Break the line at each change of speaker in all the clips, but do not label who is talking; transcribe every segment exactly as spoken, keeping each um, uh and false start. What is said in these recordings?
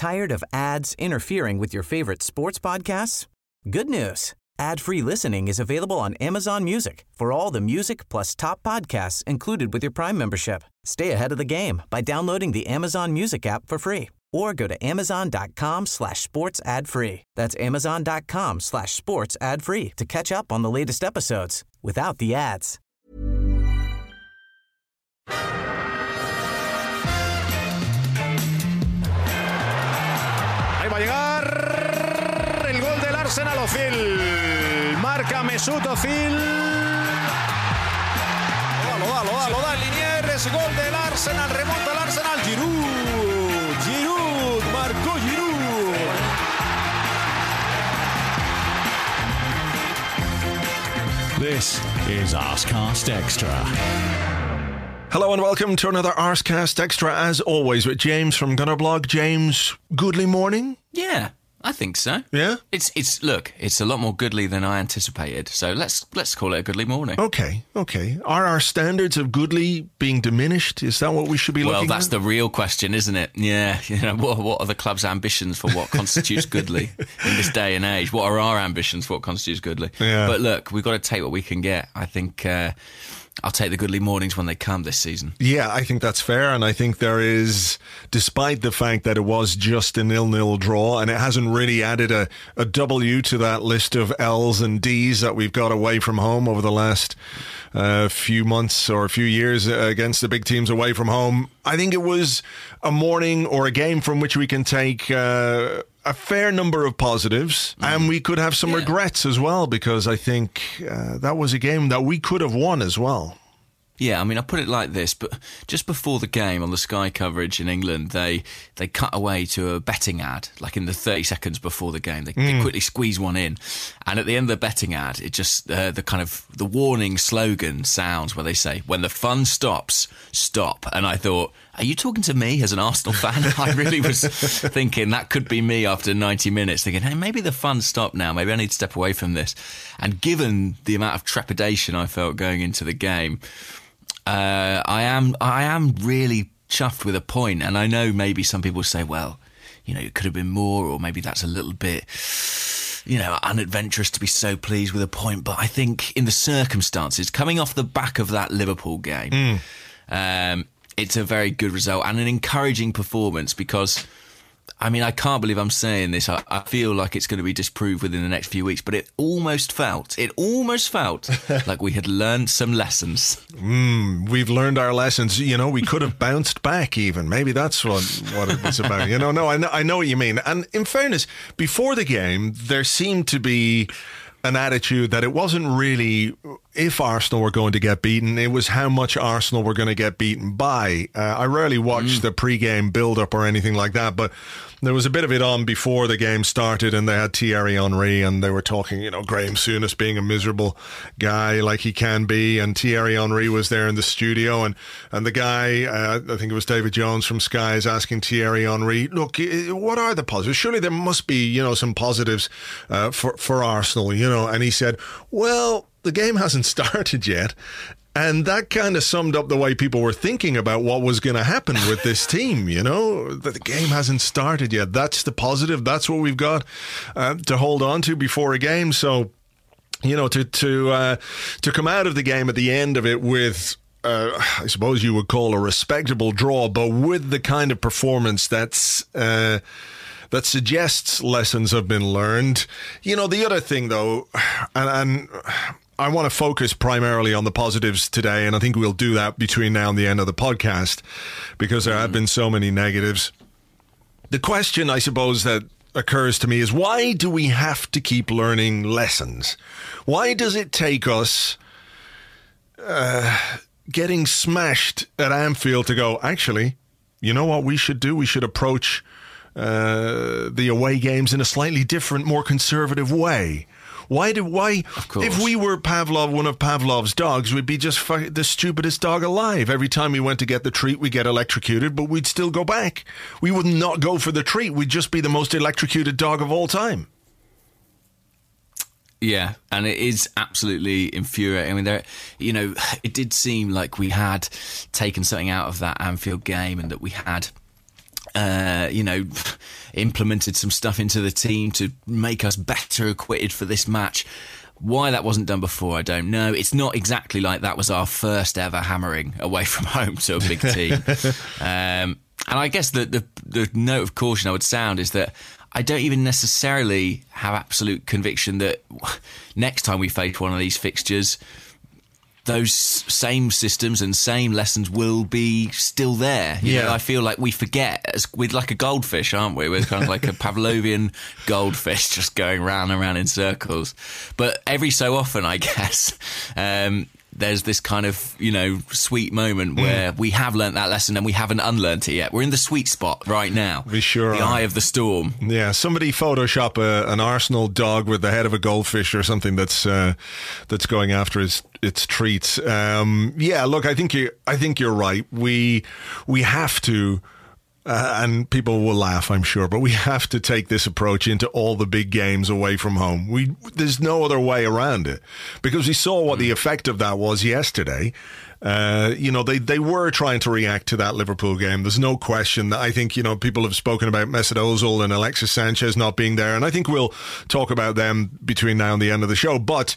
Tired of ads interfering with your favorite sports podcasts? Good news. Ad-free listening is available on Amazon Music for all the music plus top podcasts included with your Prime membership. Stay ahead of the game by downloading the Amazon Music app for free or go to amazon.com slash sports ad free. That's amazon.com slash sports ad free to catch up on the latest episodes without the ads.
Ahí va a llegar el gol del Arsenal. Özil marca Mesut Özil. Lo da, lo da, lo da el Liniers. Gol del Arsenal, remonta el Arsenal. Giroud, Giroud, marcó Giroud.
This is Arsecast Extra.
Hello and welcome to another Arsecast Extra, as always, with James from Gunnerblog. James, goodly morning?
Yeah, I think so.
Yeah?
It's it's look, it's a lot more goodly than I anticipated. So let's let's call it a goodly morning.
Okay, okay. Are our standards of goodly being diminished? Is that what we should be
well,
looking at?
Well, that's the real question, isn't it? Yeah, you know, what what are the club's ambitions for what constitutes goodly in this day and age? What are our ambitions for what constitutes goodly?
Yeah.
But look, we've got to take what we can get. I think uh, I'll take the goodly mornings when they come this season.
Yeah, I think that's fair, and I think there is, despite the fact that it was just a nil-nil draw, and it hasn't really added a, a W to that list of L's and D's that we've got away from home over the last uh, few months or a few years against the big teams away from home. I think it was a morning or a game from which we can take Uh, a fair number of positives, mm. and we could have some yeah. regrets as well, because I think uh, that was a game that we could have won as well.
Yeah, I mean, I put it like this, but just before the game on the Sky coverage in England, they they cut away to a betting ad, like in the thirty seconds before the game. They, mm. they quickly squeeze one in. And at the end of the betting ad, it just, uh, the kind of, the warning slogan sounds where they say, when the fun stops, stop. And I thought, are you talking to me as an Arsenal fan? I really was thinking that could be me after ninety minutes, thinking, hey, maybe the fun stopped now. Maybe I need to step away from this. And given the amount of trepidation I felt going into the game, Uh, I am I am really chuffed with a point, and I know maybe some people say, well, you know, it could have been more, or maybe that's a little bit, you know, unadventurous to be so pleased with a point. But I think in the circumstances, coming off the back of that Liverpool game, mm. um, it's a very good result and an encouraging performance, because I mean, I can't believe I'm saying this. I, I feel like it's going to be disproved within the next few weeks, but it almost felt, it almost felt like we had learned some lessons.
Mm, we've learned our lessons. You know, we could have bounced back even. Maybe that's what, what it was about. You know, no, I know, I know what you mean. And in fairness, before the game, there seemed to be an attitude that it wasn't really if Arsenal were going to get beaten, it was how much Arsenal were going to get beaten by. Uh, I rarely watched mm. the pre-game build-up or anything like that, but there was a bit of it on before the game started, and they had Thierry Henry, and they were talking, you know, Graham Souness being a miserable guy like he can be, and Thierry Henry was there in the studio, and, and the guy, uh, I think it was David Jones from Sky, is asking Thierry Henry, look, what are the positives? Surely there must be, you know, some positives uh, for, for Arsenal, you know, and he said, well, the game hasn't started yet. And that kind of summed up the way people were thinking about what was going to happen with this team, you know, that the game hasn't started yet. That's the positive. That's what we've got uh, to hold on to before a game. So, you know, to to uh, to come out of the game at the end of it with, uh, I suppose you would call a respectable draw, but with the kind of performance that's uh, that suggests lessons have been learned. You know, the other thing, though, and... and I want to focus primarily on the positives today, and I think we'll do that between now and the end of the podcast because there have been so many negatives. The question, I suppose, that occurs to me is, why do we have to keep learning lessons? Why does it take us uh, getting smashed at Anfield to go, actually, you know what we should do? We should approach uh, the away games in a slightly different, more conservative way. Why do why? If we were Pavlov, one of Pavlov's dogs, we'd be just fu- the stupidest dog alive. Every time we went to get the treat, we get electrocuted, but we'd still go back. We would not go for the treat. We'd just be the most electrocuted dog of all time.
Yeah, and it is absolutely infuriating. I mean, there, you know, it did seem like we had taken something out of that Anfield game, and that we had uh, you know, implemented some stuff into the team to make us better equipped for this match. Why that wasn't done before, I don't know. It's not exactly like that was our first ever hammering away from home to a big team. um, and I guess the, the the note of caution I would sound is that I don't even necessarily have absolute conviction that next time we face one of these fixtures, those same systems and same lessons will be still there. You
yeah.
know, I feel like we forget. As, we're like a goldfish, aren't we? We're kind of like a Pavlovian goldfish just going round and round in circles. But every so often, I guess, um, there's this kind of, you know, sweet moment where mm. we have learnt that lesson and we haven't unlearnt it yet. We're in the sweet spot right now.
We sure
The
are.
eye of the storm.
Yeah, somebody Photoshop a, an Arsenal dog with the head of a goldfish or something that's uh, that's going after its its treats. Um, yeah, look, I think you I think you're right. We we have to. Uh, and people will laugh, I'm sure, but we have to take this approach into all the big games away from home. We there's no other way around it, because we saw what the effect of that was yesterday. Uh, you know, they, they were trying to react to that Liverpool game. There's no question that I think, you know, people have spoken about Mesut Ozil and Alexis Sanchez not being there, and I think we'll talk about them between now and the end of the show. But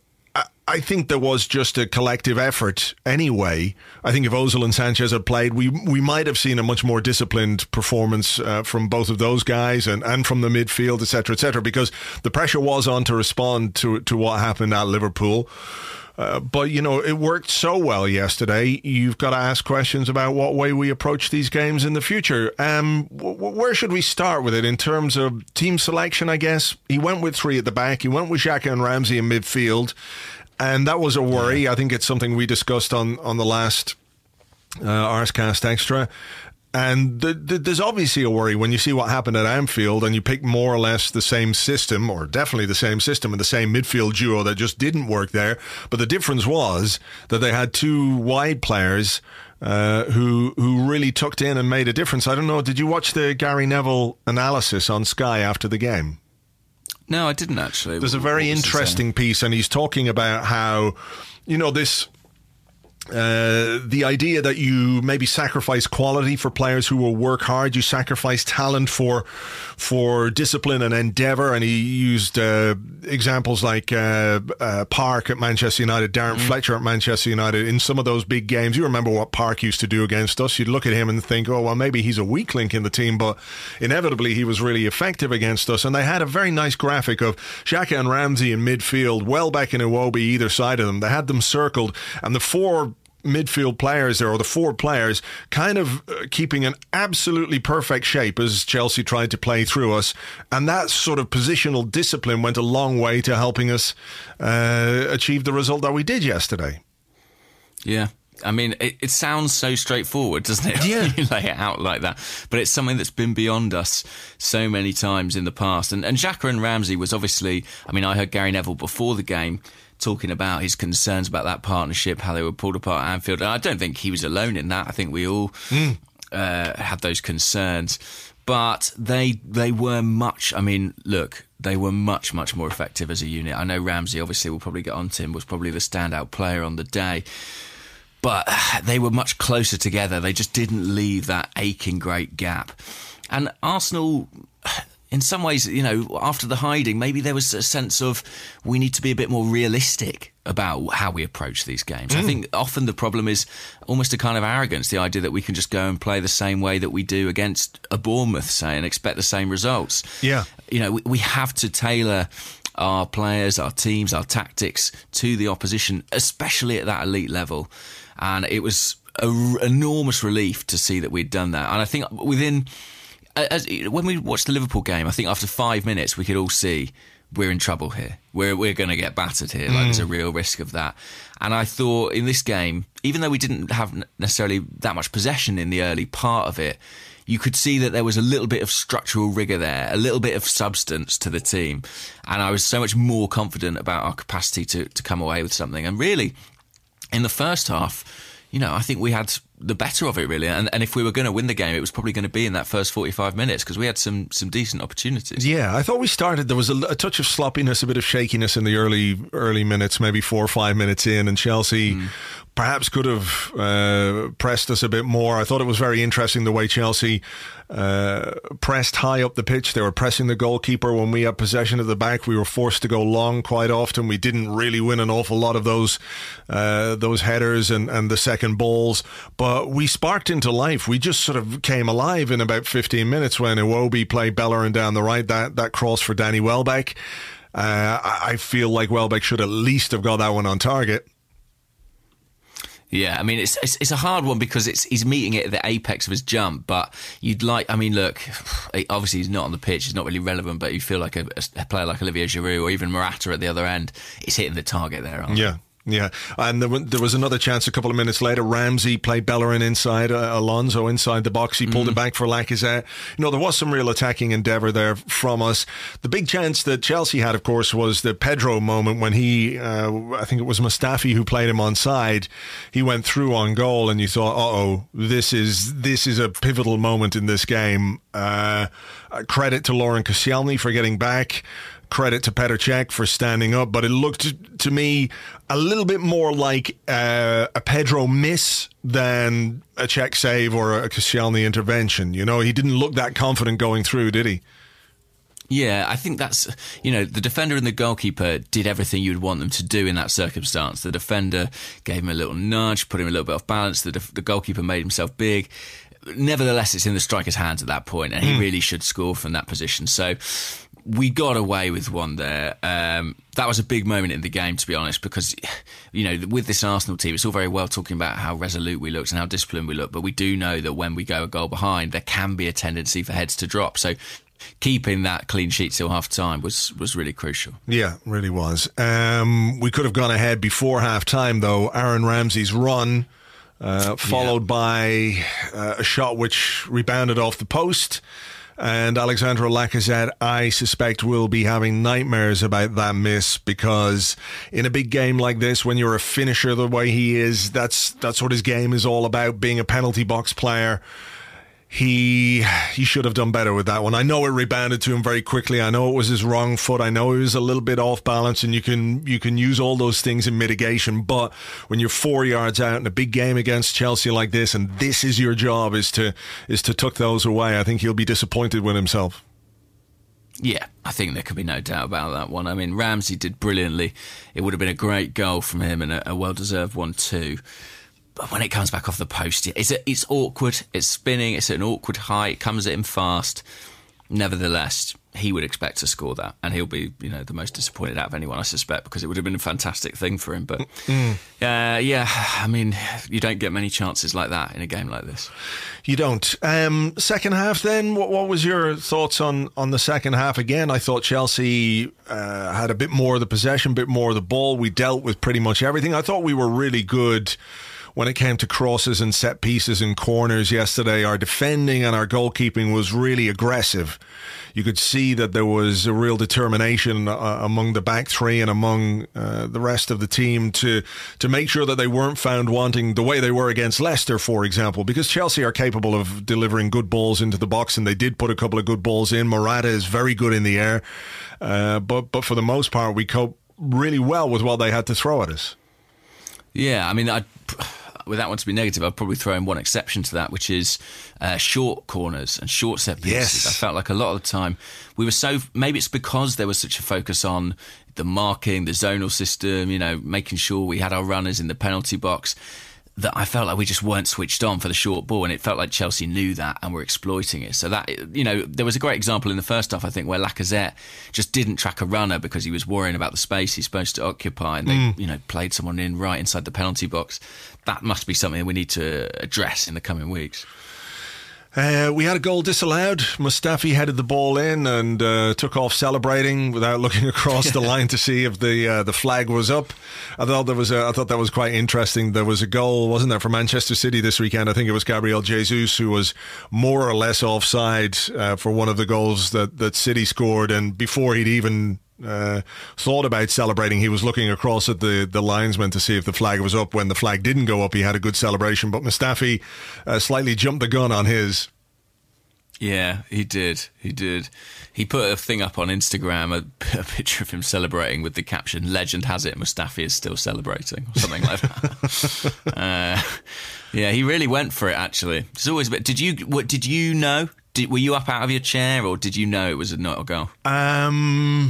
I think there was just a collective effort anyway. I think if Ozil and Sanchez had played, we we might have seen a much more disciplined performance uh, from both of those guys and, and from the midfield, et cetera, et cetera, because the pressure was on to respond to, to what happened at Liverpool. Uh, but, you know, it worked so well yesterday. You've got to ask questions about what way we approach these games in the future. Um, w- where should we start with it in terms of team selection, I guess? He went with three at the back. He went with Xhaka and Ramsey in midfield. And that was a worry. Yeah. I think it's something we discussed on, on the last uh, Arscast Extra. And th- th- there's obviously a worry when you see what happened at Anfield and you pick more or less the same system, or definitely the same system and the same midfield duo that just didn't work there. But the difference was that they had two wide players uh, who who really tucked in and made a difference. I don't know, did you watch the Gary Neville analysis on Sky after the game?
No, I didn't actually.
There's a very interesting piece, and he's talking about how, you know, this uh, the idea that you maybe sacrifice quality for players who will work hard, you sacrifice talent for for discipline and endeavour. And he used uh, examples like uh, uh, Park at Manchester United, Darren mm. Fletcher at Manchester United in some of those big games. You remember what Park used to do against us. You'd look at him and think, oh, well, maybe he's a weak link in the team, but inevitably he was really effective against us. And they had a very nice graphic of Xhaka and Ramsey in midfield, Welbeck and Iwobi either side of them. They had them circled, and the four midfield players there, or the four players, kind of uh, keeping an absolutely perfect shape as Chelsea tried to play through us. And that sort of positional discipline went a long way to helping us uh, achieve the result that we did yesterday.
Yeah. I mean, it, it sounds so straightforward, doesn't it?
Yeah.
You lay it out like that. But it's something that's been beyond us so many times in the past. And, and Xhaka and Ramsey was obviously, I mean, I heard Gary Neville before the game talking about his concerns about that partnership, how they were pulled apart at Anfield. And I don't think he was alone in that. I think we all mm. uh, had those concerns. But they they were much, I mean, look, they were much, much more effective as a unit. I know Ramsey, obviously, we'll probably get on to him, was probably the standout player on the day. But they were much closer together. They just didn't leave that aching great gap. And Arsenal, in some ways, you know, after the hiding, maybe there was a sense of we need to be a bit more realistic about how we approach these games. Mm. I think often the problem is almost a kind of arrogance, the idea that we can just go and play the same way that we do against a Bournemouth, say, and expect the same results.
Yeah.
You know, we, we have to tailor our players, our teams, our tactics to the opposition, especially at that elite level. And it was an enormous relief to see that we'd done that. And I think within, as, when we watched the Liverpool game, I think after five minutes we could all see we're in trouble here. We're we're going to get battered here. Like, mm. there's a real risk of that. And I thought in this game, even though we didn't have necessarily that much possession in the early part of it, you could see that there was a little bit of structural rigour there, a little bit of substance to the team. And I was so much more confident about our capacity to, to come away with something. And really, in the first half, you know, I think we had the better of it, really. And, and if we were going to win the game, it was probably going to be in that first forty-five minutes, because we had some some decent opportunities. Yeah,
I thought we started, there was a, a touch of sloppiness, a bit of shakiness in the early early minutes, maybe four or five minutes in, and Chelsea mm. perhaps could have uh, pressed us a bit more. I thought it was very interesting the way Chelsea uh, pressed high up the pitch. They were pressing the goalkeeper when we had possession at the back. We were forced to go long quite often. We didn't really win an awful lot of those uh, those headers and, and the second balls, but we sparked into life. We just sort of came alive in about fifteen minutes when Iwobi played Bellerin down the right, that, that cross for Danny Welbeck. Uh, I, I feel like Welbeck should at least have got that one on target.
Yeah, I mean, it's, it's it's a hard one because it's he's meeting it at the apex of his jump, but you'd like, I mean, look, obviously he's not on the pitch, he's not really relevant, but you feel like a, a player like Olivier Giroud or even Morata at the other end is hitting the target there, aren't
Yeah. Yeah, and there, there was another chance a couple of minutes later. Ramsey played Bellerin inside, uh, Alonso inside the box. He pulled mm. it back for Lacazette. You know, there was some real attacking endeavour there from us. The big chance that Chelsea had, of course, was the Pedro moment when he, uh, I think it was Mustafi who played him onside. He went through on goal, and you thought, uh-oh, this is this is a pivotal moment in this game. Uh, credit to Laurent Koscielny for getting back. Credit to Petr Cech for standing up, but it looked to me a little bit more like uh, a Pedro miss than a Cech save or a Koscielny intervention. You know, he didn't look that confident going through, did he?
Yeah, I think that's, you know, the defender and the goalkeeper did everything you'd want them to do in that circumstance. The defender gave him a little nudge, put him a little bit off balance. The, def- the goalkeeper made himself big. Nevertheless, it's in the striker's hands at that point, and he mm. really should score from that position. So we got away with one there. Um, that was a big moment in the game, to be honest, because, you know, with this Arsenal team, it's all very well talking about how resolute we looked and how disciplined we look, but we do know that when we go a goal behind, there can be a tendency for heads to drop. So keeping that clean sheet till half time was, was really crucial.
Yeah, really was. Um, we could have gone ahead before half time, though. Aaron Ramsey's run, uh, followed yeah. by uh, a shot which rebounded off the post. And Alexandre Lacazette, I suspect, will be having nightmares about that miss, because in a big game like this, when you're a finisher the way he is, that's that's what his game is all about, being a penalty box player. He he should have done better with that one. I know it rebounded to him very quickly. I know it was his wrong foot. I know he was a little bit off balance, and you can you can use all those things in mitigation. But when you're four yards out in a big game against Chelsea like this, and this is your job, is to is to tuck those away, I think he'll be disappointed with himself.
Yeah, I think there could be no doubt about that one. I mean, Ramsey did brilliantly. It would have been a great goal from him, and a, a well-deserved one too. But when it comes back off the post, it's a, it's awkward, it's spinning, it's at an awkward height, it comes at him fast. Nevertheless, he would expect to score that, and he'll be, you know, the most disappointed out of anyone, I suspect, because it would have been a fantastic thing for him. But mm. uh, yeah, I mean, you don't get many chances like that in a game like this.
You don't. Um, second half then, what, what was your thoughts on, on the second half? Again, I thought Chelsea uh, had a bit more of the possession, a bit more of the ball. We dealt with pretty much everything. I thought we were really good when it came to crosses and set pieces and corners yesterday. Our defending and our goalkeeping was really aggressive. You could see that there was a real determination uh, among the back three and among uh, the rest of the team to to make sure that they weren't found wanting the way they were against Leicester, for example, because Chelsea are capable of delivering good balls into the box, and they did put a couple of good balls in. Morata is very good in the air, uh, but, but for the most part, we coped really well with what they had to throw at us.
Yeah, I mean, I... without wanting to be negative, I'd probably throw in one exception to that, which is uh, short corners and short set pieces.
Yes.
I felt like a lot of the time we were so, maybe it's because there was such a focus on the marking, the zonal system, you know, making sure we had our runners in the penalty box, that I felt like we just weren't switched on for the short ball, and it felt like Chelsea knew that and were exploiting it. So that, you know, there was a great example in the first half, I think, where Lacazette just didn't track a runner because he was worrying about the space he's supposed to occupy, and they, mm. you know, played someone in right inside the penalty box. That must be something we need to address in the coming weeks.
Uh, we had a goal disallowed. Mustafi headed the ball in and uh, took off celebrating without looking across the line to see if the uh, the flag was up. I thought there was a, I thought that was quite interesting. There was a goal, wasn't there, for Manchester City this weekend? I think it was Gabriel Jesus who was more or less offside uh, for one of the goals that, that City scored, and before he'd even Uh, thought about celebrating, he was looking across at the, the linesman to see if the flag was up. When the flag didn't go up, he had a good celebration, but Mustafi uh, slightly jumped the gun on his.
Yeah, he did. He did. He put a thing up on Instagram, a, a picture of him celebrating with the caption, "Legend has it, Mustafi is still celebrating," or something like that. uh, yeah, he really went for it, actually. It's always a bit. Did you, what, did you know? Did, were you up out of your chair, or did you know it was a not a goal?
Um,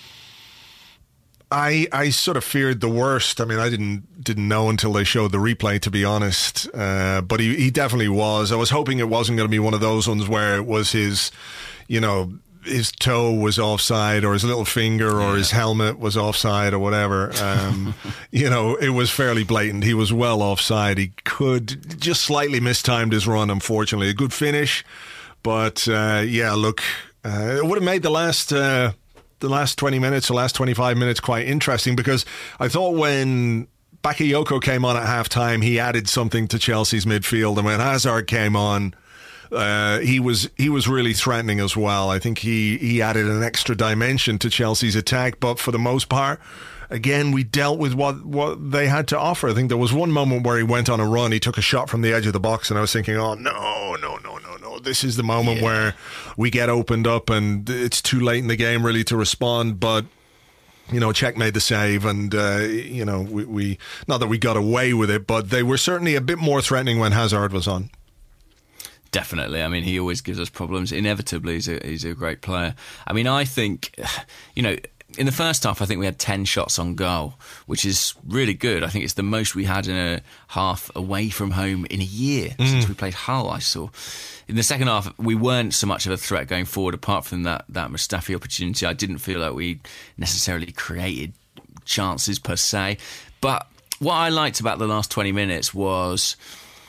I I sort of feared the worst. I mean, I didn't didn't know until they showed the replay, to be honest. Uh, but he, he definitely was. I was hoping it wasn't going to be one of those ones where it was his, you know, his toe was offside, or his little finger, or yeah. his helmet was offside, or whatever. Um, you know, it was fairly blatant. He was well offside. He could just slightly mistimed his run, unfortunately. A good finish, but uh, yeah, look, uh, it would have made the last uh, the last twenty minutes, the last twenty-five minutes quite interesting, because I thought when Bakayoko came on at half-time, he added something to Chelsea's midfield, and when Hazard came on, Uh, he was he was really threatening as well. I think he, he added an extra dimension to Chelsea's attack, but for the most part, again, we dealt with what, what they had to offer. I think there was one moment where he went on a run, he took a shot from the edge of the box, and I was thinking, oh, no, no, no, no, no. This is the moment yeah. where we get opened up and it's too late in the game really to respond, but you know, Czech made the save, and uh, you know, we, we not that we got away with it, but they were certainly a bit more threatening when Hazard was on.
Definitely. I mean, he always gives us problems. Inevitably, he's a, he's a great player. I mean, I think, you know, in the first half, I think we had ten shots on goal, which is really good. I think it's the most we had in a half away from home in a year mm. since we played Hull, I saw. In the second half, we weren't so much of a threat going forward, apart from that, that Mustafi opportunity. I didn't feel like we necessarily created chances per se. But what I liked about the last twenty minutes was,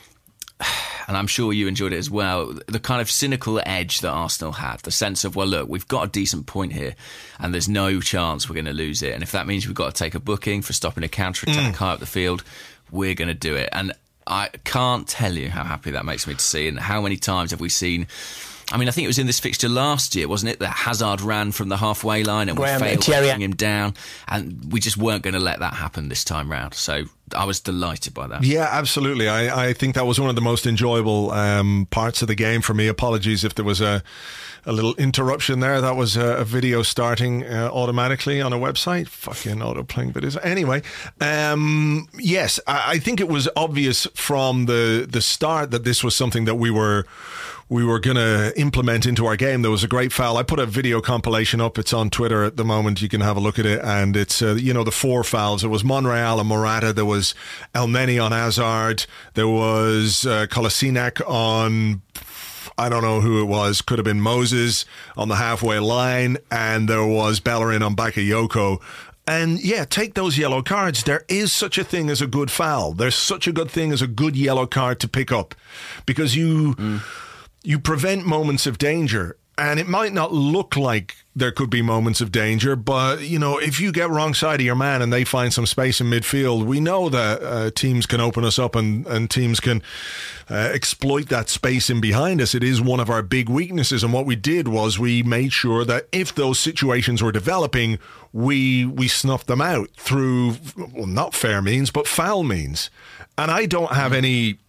and I'm sure you enjoyed it as well, the kind of cynical edge that Arsenal had, the sense of, well, look, we've got a decent point here and there's no chance we're going to lose it. And if that means we've got to take a booking for stopping a counter-attack mm. high up the field, we're going to do it. And I can't tell you how happy that makes me to see, and how many times have we seen... I mean, I think it was in this fixture last year, wasn't it, that Hazard ran from the halfway line and Graham, we failed to bring him down, and we just weren't going to let that happen this time round. So I was delighted by that.
Yeah, absolutely. I, I think that was one of the most enjoyable um, parts of the game for me. Apologies if there was a, a little interruption there. That was a, a video starting uh, automatically on a website. Fucking auto-playing videos. Anyway, um, yes, I, I think it was obvious from the, the start that this was something that we were... we were going to implement into our game. There was a great foul. I put a video compilation up. It's on Twitter at the moment. You can have a look at it. And it's, uh, you know, the four fouls. There was Monreal and Morata. There was Elneny on Hazard. There was uh, Kolasinac on... I don't know who it was. Could have been Moses on the halfway line. And there was Bellerin on Bakayoko. And yeah, take those yellow cards. There is such a thing as a good foul. There's such a good thing as a good yellow card to pick up. Because you... Mm. You prevent moments of danger, and it might not look like there could be moments of danger, but, you know, if you get wrong side of your man and they find some space in midfield, we know that uh, teams can open us up and, and teams can uh, exploit that space in behind us. It is one of our big weaknesses, and what we did was we made sure that if those situations were developing, we we snuffed them out through, well, not fair means, but foul means. And I don't have any...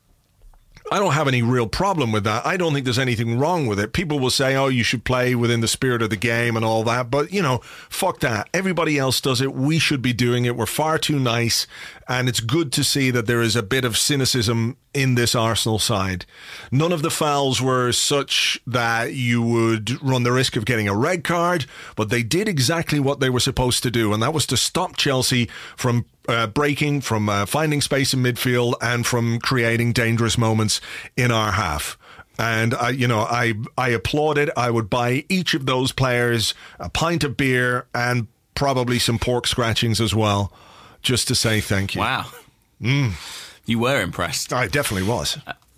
I don't have any real problem with that. I don't think there's anything wrong with it. People will say, oh, you should play within the spirit of the game and all that. But, you know, fuck that. Everybody else does it. We should be doing it. We're far too nice. And it's good to see that there is a bit of cynicism in this Arsenal side. None of the fouls were such that you would run the risk of getting a red card, but they did exactly what they were supposed to do, and that was to stop Chelsea from uh, breaking, from uh, finding space in midfield, and from creating dangerous moments in our half. And I, you know, I I applaud it. I would buy each of those players a pint of beer and probably some pork scratchings as well, just to say thank you.
Wow.
Mm.
You were impressed.
I definitely was.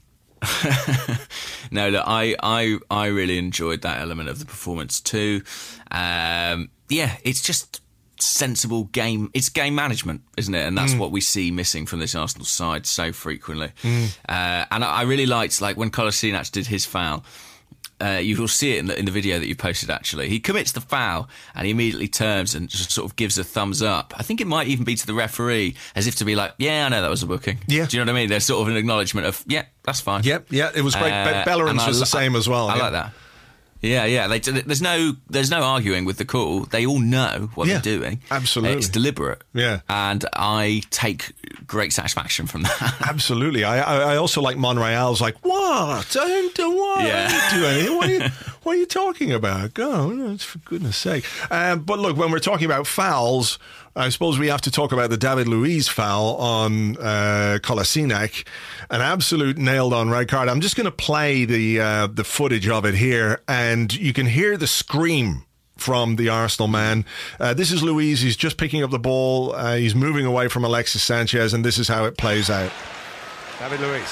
No, look, I, I, I really enjoyed that element of the performance too. Um, yeah, it's just sensible game. It's game management, isn't it? And that's mm. what we see missing from this Arsenal side so frequently. Mm. Uh, and I really liked, like, when Kolasinac did his foul. Uh, you will see it in the, in the video that you posted, actually. He commits the foul and he immediately turns and just sort of gives a thumbs up. I think it might even be to the referee, as if to be like, yeah, I know that was a booking.
Yeah.
Do you know what I mean? There's sort of an acknowledgement of, yeah, that's fine.
Yep, yeah, it was great. Uh, Bellerin's was I, the same as well.
I, I
yeah.
like that. Yeah, yeah. They, there's no, there's no arguing with the call. They all know what
Yeah,
they're doing.
absolutely.
It's deliberate.
Yeah.
And I take great satisfaction from that.
Absolutely. I I, I also like Monreal's like, what? I didn't do what?
Yeah.
I didn't do anything. What are you, what are you talking about? Go, for goodness sake. Um, but look, when we're talking about fouls, I suppose we have to talk about the David Luiz foul on uh, Kolasinac, an absolute nailed-on red card. I'm just going to play the uh, the footage of it here, and you can hear the scream from the Arsenal man. Uh, this is Luiz. He's just picking up the ball. Uh, he's moving away from Alexis Sanchez, and this is how it plays out.
David Luiz.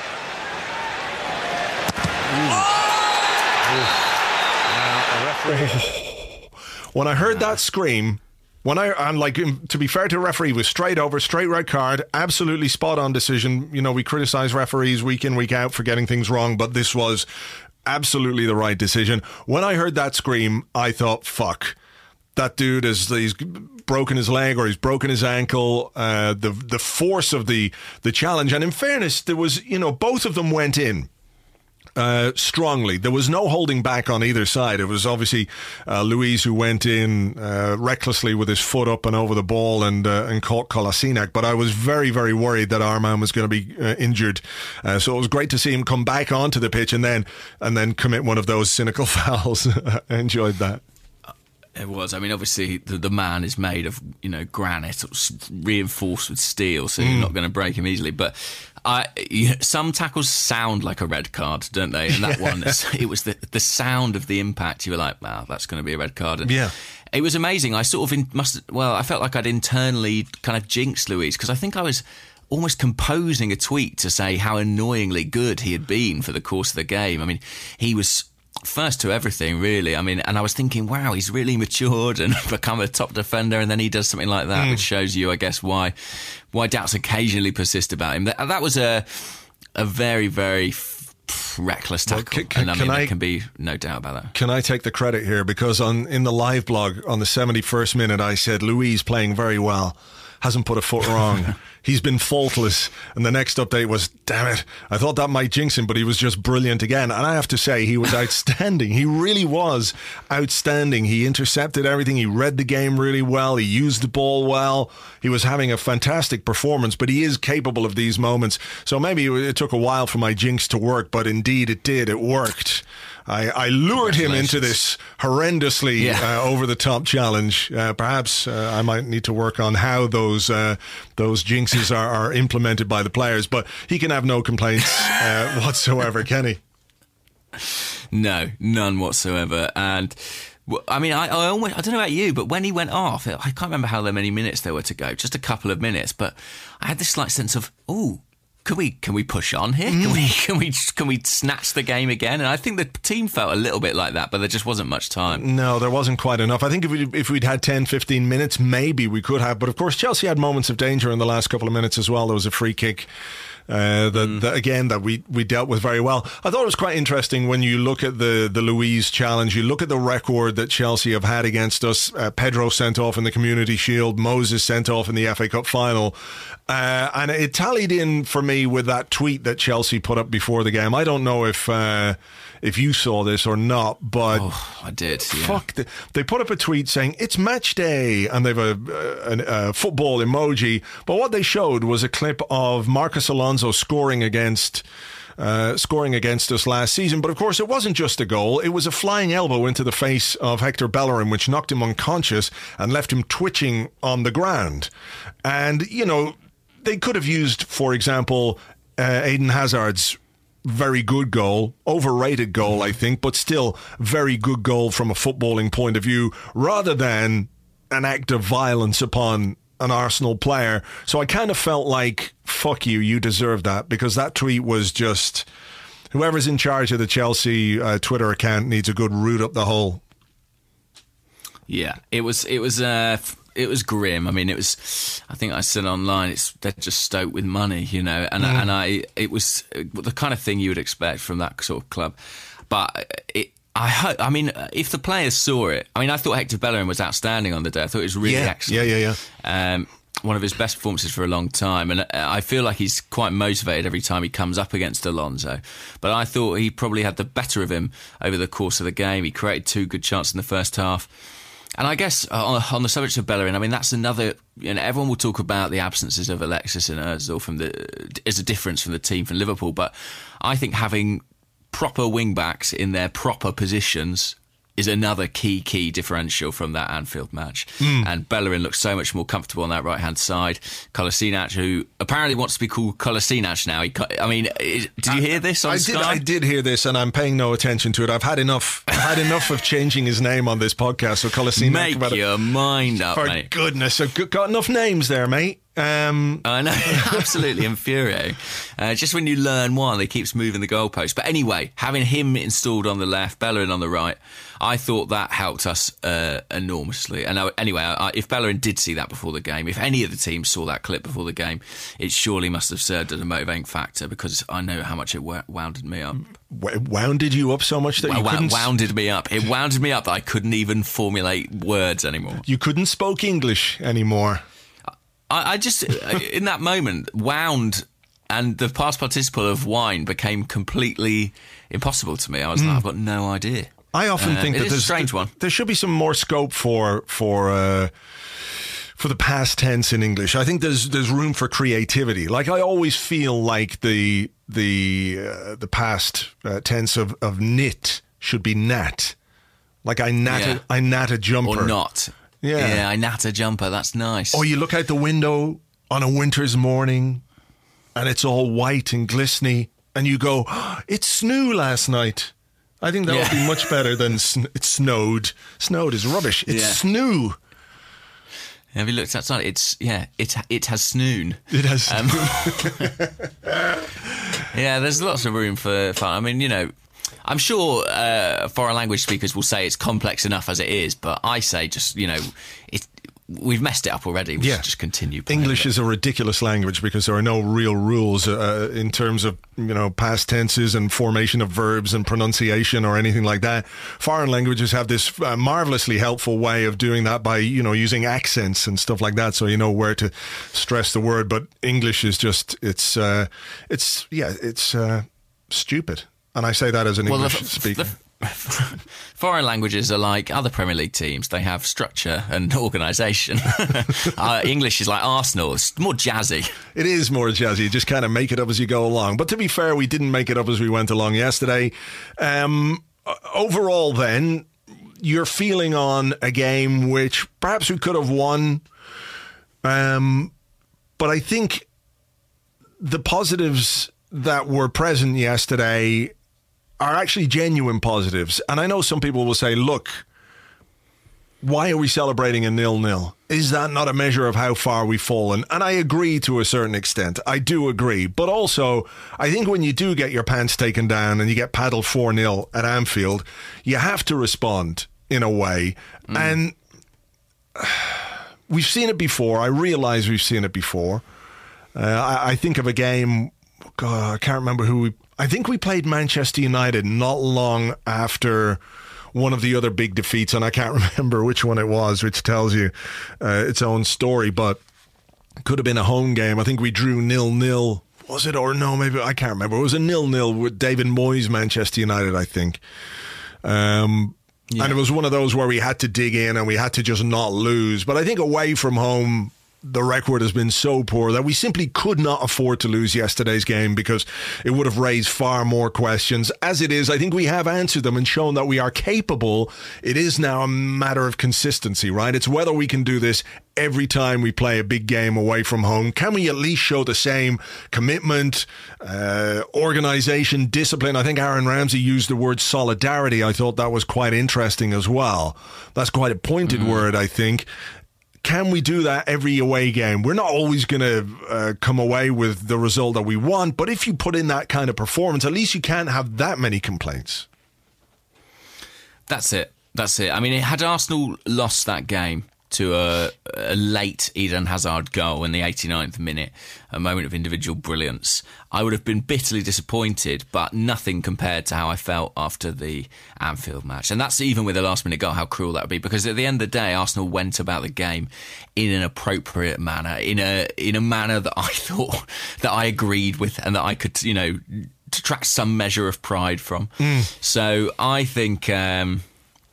When I heard that scream, when I, and like, to be fair to the referee, was straight over, straight red card, absolutely spot on decision. You know, we criticise referees week in, week out for getting things wrong, but this was absolutely the right decision. When I heard that scream, I thought, fuck, that dude is, he's broken his leg or he's broken his ankle. Uh, the the force of the the challenge, and in fairness, there was, you know, both of them went in. Uh, strongly. There was no holding back on either side. It was obviously uh, Luiz who went in uh, recklessly with his foot up and over the ball and uh, and caught Kolasinac. But I was very, very worried that our man was going to be uh, injured. Uh, so it was great to see him come back onto the pitch and then and then commit one of those cynical fouls. I enjoyed that.
It was. I mean, obviously, the, the man is made of, you know, granite, reinforced with steel, so you're not going to break him easily. But I, you, some tackles sound like a red card, don't they? And that one, it was the the sound of the impact. You were like, wow, that's going to be a red card. And
yeah.
It was amazing. I sort of in, must. Well, I felt like I'd internally kind of jinxed Luiz because I think I was almost composing a tweet to say how annoyingly good he had been for the course of the game. I mean, he was first to everything, really. I mean, and I was thinking, wow, he's really matured and become a top defender, and then he does something like that, mm. which shows you, I guess, why why doubts occasionally persist about him. That, that was a a very, very f- reckless tackle, well, can, can, and I mean, can I, there can be no doubt about that.
Can I take the credit here? Because on in the live blog on the seventy-first minute, I said, Luiz playing very well. Hasn't put a foot wrong. He's been faultless. And the next update was, damn it, I thought that might jinx him, but he was just brilliant again. And I have to say, he was outstanding. He really was outstanding. He intercepted everything. He read the game really well. He used the ball well. He was having a fantastic performance, but he is capable of these moments. So maybe it took a while for my jinx to work, but indeed it did. It worked. I, I lured him into this horrendously yeah. uh, over-the-top challenge. Uh, perhaps uh, I might need to work on how those uh, those jinxes are, are implemented by the players, but he can have no complaints uh, whatsoever, can he?
No, none whatsoever. And I mean, I, I almost, I don't know about you, but when he went off, I can't remember how many minutes there were to go, just a couple of minutes, but I had this slight sense of, ooh, Can we can we push on here? Can we can we can we snatch the game again? And I think the team felt a little bit like that, but there just wasn't much time.
No, there wasn't quite enough. I think if we if we'd had ten, fifteen minutes, maybe we could have. But of course, Chelsea had moments of danger in the last couple of minutes as well. There was a free kick. Uh, that, mm. that again that we, we dealt with very well. I thought it was quite interesting when you look at the, the Luiz challenge, you look at the record that Chelsea have had against us. uh, Pedro sent off in the Community Shield, Moses sent off in the F A Cup final, uh, and it tallied in for me with that tweet that Chelsea put up before the game. I don't know if uh, if you saw this or not, but
oh, I did. Yeah.
Fuck, the, they put up a tweet saying it's match day, and they've a, a, a football emoji. But what they showed was a clip of Marcus Alonso scoring against uh, scoring against us last season. But of course, it wasn't just a goal; it was a flying elbow into the face of Hector Bellerin, which knocked him unconscious and left him twitching on the ground. And you know, they could have used, for example, uh, Eden Hazard's very good goal, overrated goal, I think, but still very good goal from a footballing point of view, rather than an act of violence upon an Arsenal player. So I kind of felt like, fuck you, you deserve that, because that tweet was just, whoever's in charge of the Chelsea uh, Twitter account needs a good root up the hole.
Yeah, it was, it was, uh, it was grim. I mean, it was, I think I said online, it's, they're just stoked with money, you know, and, mm. and I, it was the kind of thing you would expect from that sort of club. But it, I hope, I mean, if the players saw it, I mean, I thought Hector Bellerin was outstanding on the day. I thought it was really
yeah,
excellent.
Yeah, yeah, yeah.
Um, one of his best performances for a long time, and I feel like he's quite motivated every time he comes up against Alonso. But I thought he probably had the better of him over the course of the game. He created two good chances in the first half. And I guess uh, on the subject of Bellerin, I mean, that's another, you know, everyone will talk about the absences of Alexis and Ozil from the, as a difference from the team from Liverpool. But I think having proper wing-backs in their proper positions is another key, key differential from that Anfield match. Mm. And Bellerin looks so much more comfortable on that right-hand side. Kolasinac, who apparently wants to be called Kolasinac now. He, I mean, did you hear this on
I
Sky?
Did, I did hear this, and I'm paying no attention to it. I've had enough I've had enough of changing his name on this podcast, so Kolasinac...
Make your it. mind up,
For
mate.
For goodness, I've got enough names there, mate. Um,
I know, absolutely infuriating. Uh, just when you learn one, it keeps moving the goalpost. But anyway, having him installed on the left, Bellerin on the right, I thought that helped us uh, enormously. And I, anyway, I, if Bellerin did see that before the game, if any of the teams saw that clip before the game, it surely must have served as a motivating factor, because I know how much it w- wounded me up.
W- wounded you up so much that you
w-
couldn't...
Wounded me up. It wounded me up that I couldn't even formulate words anymore.
You couldn't spoke English anymore.
I, I just, in that moment, wound and the past participle of wine became completely impossible to me. I was mm. like, I've got no idea.
I often
uh,
think that
there's a strange one.
There should be some more scope for for uh, for the past tense in English. I think there's there's room for creativity. Like, I always feel like the the uh, the past uh, tense of, of knit should be nat. Like, I nat yeah. a, I nat a jumper
or not.
Yeah,
yeah, I nat a jumper. That's nice.
Or you look out the window on a winter's morning, and it's all white and glistening, and you go, oh, "It snowed last night." I think that yeah. would be much better than sn- it snowed. Snowed is rubbish. It's yeah. snoo.
Have you looked outside? It's yeah. It it has snoon.
It has. Um,
yeah, there's lots of room for fun. I mean, you know, I'm sure uh, foreign language speakers will say it's complex enough as it is, but I say just, you know, it. We've messed it up already. We yeah. should just continue playing
English is a ridiculous language because there are no real rules uh, in terms of, you know, past tenses and formation of verbs and pronunciation or anything like that. Foreign languages have this uh, marvelously helpful way of doing that by, you know, using accents and stuff like that, so you know where to stress the word. But English is just, it's, uh, it's yeah, it's uh, stupid. And I say that as an
well,
English
the,
speaker.
The, foreign languages are like other Premier League teams. They have structure and organisation. uh, English is like Arsenal. It's more jazzy.
It is more jazzy. You just kind of make it up as you go along. But to be fair, we didn't make it up as we went along yesterday. Um, overall, then, your feeling on a game which perhaps we could have won. Um, but I think the positives that were present yesterday are actually genuine positives. And I know some people will say, look, why are we celebrating a nil-nil? Is that not a measure of how far we've fallen? And I agree to a certain extent. I do agree. But also, I think when you do get your pants taken down and you get paddled four nil at Anfield, you have to respond in a way. Mm. And we've seen it before. I realise we've seen it before. Uh, I, I think of a game, God, I can't remember who we... I think we played Manchester United not long after one of the other big defeats, and I can't remember which one it was, which tells you uh, its own story, but it could have been a home game. I think we drew nil-nil. Was it? Or no, maybe, I can't remember. It was a nil-nil with David Moyes, Manchester United, I think. Um, yeah. And it was one of those where we had to dig in and we had to just not lose. But I think away from home, the record has been so poor that we simply could not afford to lose yesterday's game because it would have raised far more questions. As it is, I think we have answered them and shown that we are capable. It is now a matter of consistency, right? It's whether we can do this every time we play a big game away from home. Can we at least show the same commitment, uh, organisation, discipline? I think Aaron Ramsey used the word solidarity. I thought that was quite interesting as well. That's quite a pointed mm-hmm. word, I think. Can we do that every away game? We're not always going to uh, come away with the result that we want, but if you put in that kind of performance, at least you can't have that many complaints.
That's it. That's it. I mean, had Arsenal lost that game, to a, a late Eden Hazard goal in the eighty-ninth minute, a moment of individual brilliance, I would have been bitterly disappointed, but nothing compared to how I felt after the Anfield match. And that's even with a last-minute goal, how cruel that would be, because at the end of the day, Arsenal went about the game in an appropriate manner, in a in a manner that I thought, that I agreed with, and that I could, you know, detract some measure of pride from. Mm. So I think... Um,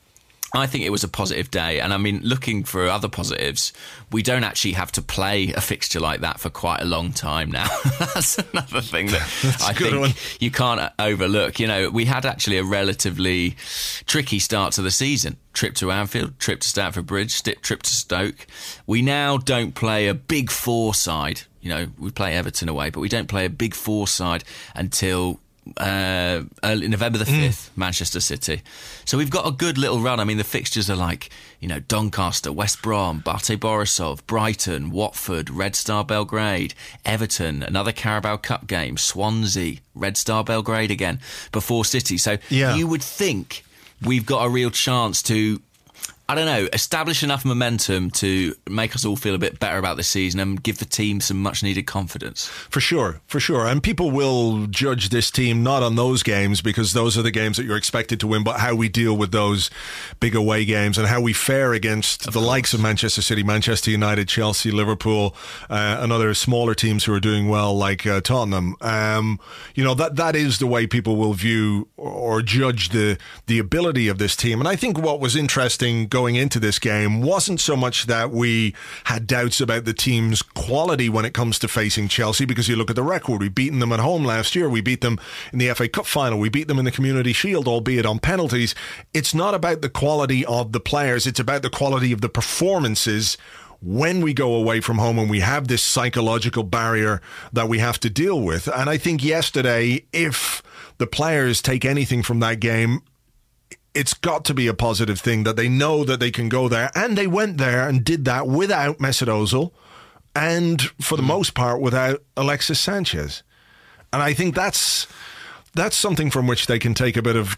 I think it was a positive day. And I mean, looking for other positives, we don't actually have to play a fixture like that for quite a long time now. That's another thing that I think one. you can't overlook. You know, we had actually a relatively tricky start to the season. Trip to Anfield, trip to Stamford Bridge, trip to Stoke. We now don't play a big four side. You know, we play Everton away, but we don't play a big four side until... Uh, early November the fifth, mm. Manchester City. So we've got a good little run. I mean, the fixtures are like, you know, Doncaster, West Brom, Bate Borisov, Brighton, Watford, Red Star Belgrade, Everton, another Carabao Cup game, Swansea, Red Star Belgrade again, before City. So yeah. you would think we've got a real chance to, I don't know, establish enough momentum to make us all feel a bit better about the season and give the team some much needed confidence.
For sure, for sure. And people will judge this team not on those games, because those are the games that you're expected to win, but how we deal with those big away games and how we fare against of the course. likes of Manchester City, Manchester United, Chelsea, Liverpool, uh, and other smaller teams who are doing well, like uh, Tottenham. Um, you know, that that is the way people will view or judge the, the ability of this team. And I think what was interesting going into this game wasn't so much that we had doubts about the team's quality when it comes to facing Chelsea, because you look at the record. We've beaten them at home last year. We beat them in the F A Cup final. We beat them in the Community Shield, albeit on penalties. It's not about the quality of the players. It's about the quality of the performances when we go away from home and we have this psychological barrier that we have to deal with. And I think yesterday, if the players take anything from that game, it's got to be a positive thing that they know that they can go there. And they went there and did that without Mesut Ozil and, for the most part, without Alexis Sanchez. And I think that's that's something from which they can take a bit of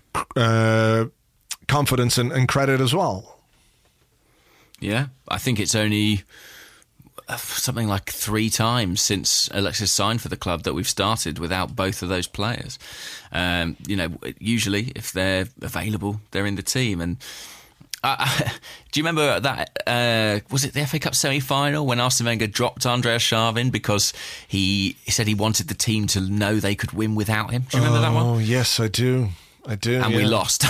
uh, confidence and, and credit as well.
Yeah, I think it's only something like three times since Alexis signed for the club that we've started without both of those players. Um, you know, usually if they're available, they're in the team. And uh, do you remember that? Uh, was it the F A Cup semi-final when Arsene Wenger dropped Andreas Schaven because he, he said he wanted the team to know they could win without him? Do you remember
oh,
that one?
Oh yes, I do. I do.
And
yeah.
we lost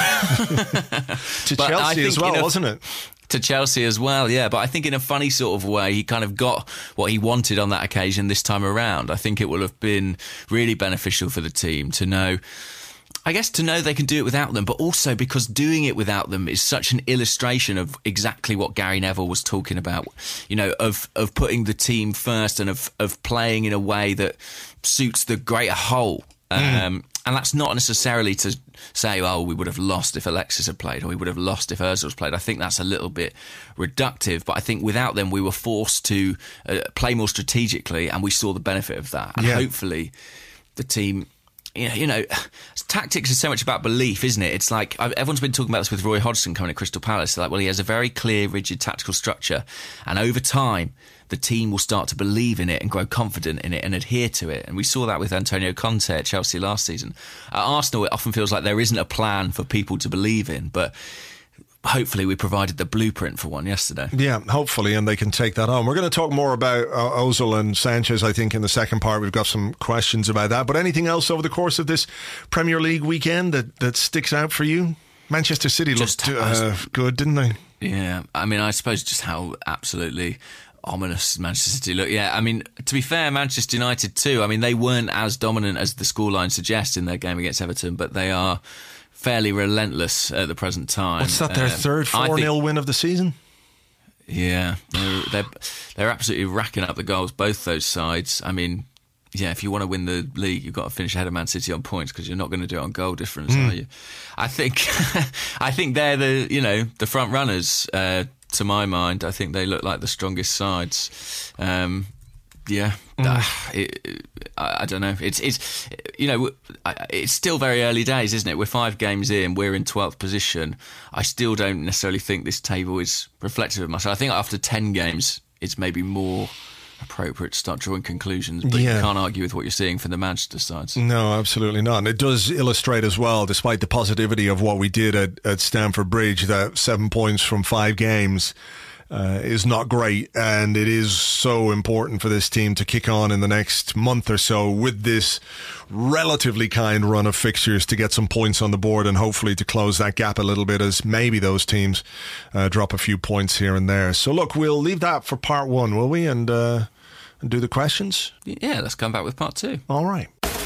to
but
Chelsea as well,
a,
wasn't it?
To Chelsea as well, yeah. But I think in a funny sort of way, he kind of got what he wanted on that occasion this time around. I think it will have been really beneficial for the team to know, I guess, to know they can do it without them, but also because doing it without them is such an illustration of exactly what Gary Neville was talking about, you know, of, of putting the team first and of, of playing in a way that suits the greater whole. Mm. Um, and that's not necessarily to say, oh, we would have lost if Alexis had played or we would have lost if Ozil's played. I think that's a little bit reductive. But I think without them, we were forced to uh, play more strategically, and we saw the benefit of that. And yeah. hopefully the team... You know, you know, tactics is so much about belief, isn't it? It's like, I've, everyone's been talking about this with Roy Hodgson coming to Crystal Palace. They're like, well, he has a very clear, rigid tactical structure. And over time, the team will start to believe in it and grow confident in it and adhere to it. And we saw that with Antonio Conte at Chelsea last season. At Arsenal, it often feels like there isn't a plan for people to believe in. But hopefully we provided the blueprint for one yesterday.
Yeah, hopefully, and they can take that on. We're going to talk more about uh, Ozil and Sanchez, I think, in the second part. We've got some questions about that. But anything else over the course of this Premier League weekend that, that sticks out for you? Manchester City just looked uh, good, didn't they?
Yeah, I mean, I suppose just how absolutely ominous Manchester City look. Yeah, I mean, to be fair, Manchester United too. I mean, they weren't as dominant as the scoreline suggests in their game against Everton, but they are fairly relentless at the present time.
What's that, their um, third four nil win of the season?
Yeah, they're, they're, they're absolutely racking up the goals, both those sides. I mean, yeah, if you want to win the league, you've got to finish ahead of Man City on points, because you're not going to do it on goal difference, mm. are you? I think I think they're the, you know, the front runners, uh, to my mind. I think they look like the strongest sides. Um Yeah,
Mm.
uh, it, I, I don't know. It's it's you know it's still very early days, isn't it? We're five games in. We're in twelfth position. I still don't necessarily think this table is reflective of much. I think after ten games, it's maybe more appropriate to start drawing conclusions. But
Yeah.
you can't argue with what you're seeing from the Manchester sides.
No, absolutely not. And it does illustrate as well, despite the positivity of what we did at, at Stamford Bridge, that seven points from five games uh, is not great. And it is so important for this team to kick on in the next month or so with this relatively kind run of fixtures to get some points on the board and hopefully to close that gap a little bit as maybe those teams uh, drop a few points here and there. So look, we'll leave that for part one, will we? And, uh, and do the questions?
Yeah, let's come back with part two.
All right.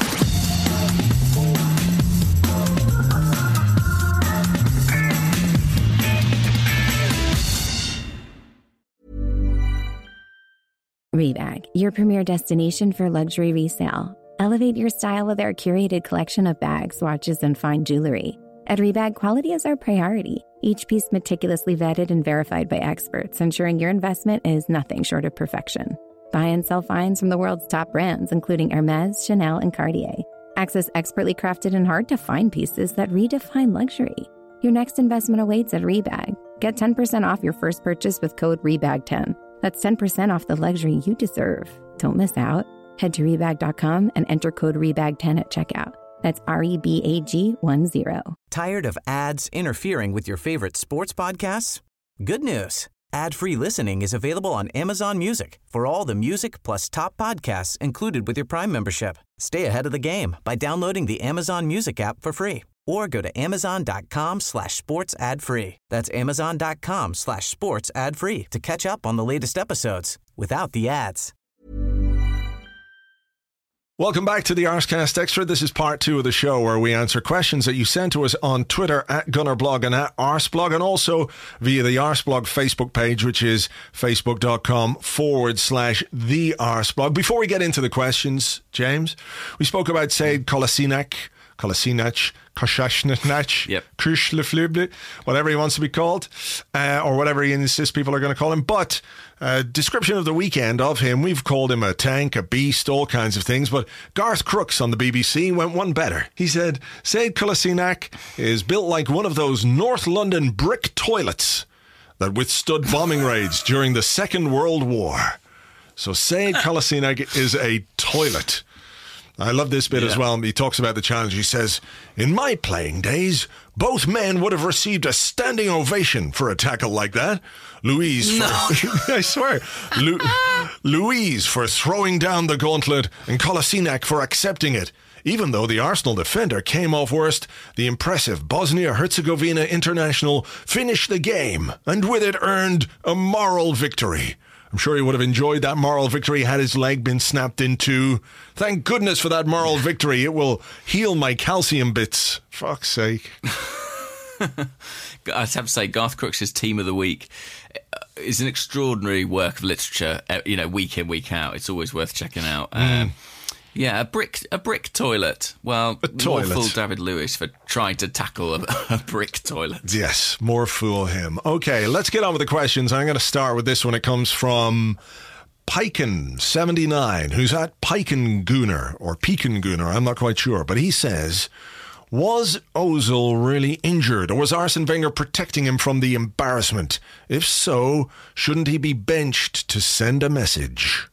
Rebag, your premier destination for luxury resale. Elevate your style with our curated collection of bags, watches, and fine jewelry. At Rebag, quality is our priority. Each piece meticulously vetted and verified by experts, ensuring your investment is nothing short of perfection. Buy and sell finds from the world's top brands, including Hermes, Chanel, and Cartier. Access expertly crafted and hard-to-find pieces that redefine luxury. Your next investment awaits at Rebag. Get ten percent off your first purchase with code rebag ten. That's ten percent off the luxury you deserve. Don't miss out. Head to rebag dot com and enter code rebag ten at checkout. That's R E B A G one zero.
Tired of ads interfering with your favorite sports podcasts? Good news. Ad-free listening is available on Amazon Music for all the music plus top podcasts included with your Prime membership. Stay ahead of the game by downloading the Amazon Music app for free or go to amazon.com slash sports ad free. That's amazon.com slash sports ad free to catch up on the latest episodes without the ads.
Welcome back to the Arscast Extra. This is part two of the show where we answer questions that you sent to us on Twitter at Gunnerblog and at Arsblog, and also via the Arsblog Facebook page, which is facebook.com forward slash the Arsblog. Before we get into the questions, James, we spoke about Sead Kolasinac, Kolasinac, Koshashnach,
Yep.
Kushlefuble, whatever he wants to be called, uh, or whatever he insists people are going to call him. But uh, description of the weekend of him, we've called him a tank, a beast, all kinds of things. But Garth Crooks on the B B C went one better. He said, Sead Kolasinac is built like one of those North London brick toilets that withstood bombing raids during the Second World War. So Sead Kolasinac is a toilet. I love this bit
Yeah.
as well. He talks about the challenge. He says, in my playing days, both men would have received a standing ovation for a tackle like that. Louise for, I swear, Lu, Louise for throwing down the gauntlet and Kolasinac for accepting it. Even though the Arsenal defender came off worst, the impressive Bosnia-Herzegovina international finished the game and with it earned a moral victory. I'm sure he would have enjoyed that moral victory had his leg been snapped in two. Thank goodness for that moral victory. It will heal my calcium bits. Fuck's sake.
I have to say, Garth Crooks' Team of the Week is an extraordinary work of literature. uh, You know, week in, week out. It's always worth checking out.
Mm.
Um, yeah, a brick, a brick toilet. Well,
A toilet.
more fool David Lewis for trying to tackle a, a brick toilet.
Yes, more fool him. Okay, let's get on with the questions. I'm going to start with this one. It comes from Piken seventy-nine, who's at Piken Gooner, or Pekin Gooner, I'm not quite sure. But he says, was Ozil really injured, or was Arsene Wenger protecting him from the embarrassment? If so, shouldn't he be benched to send a message?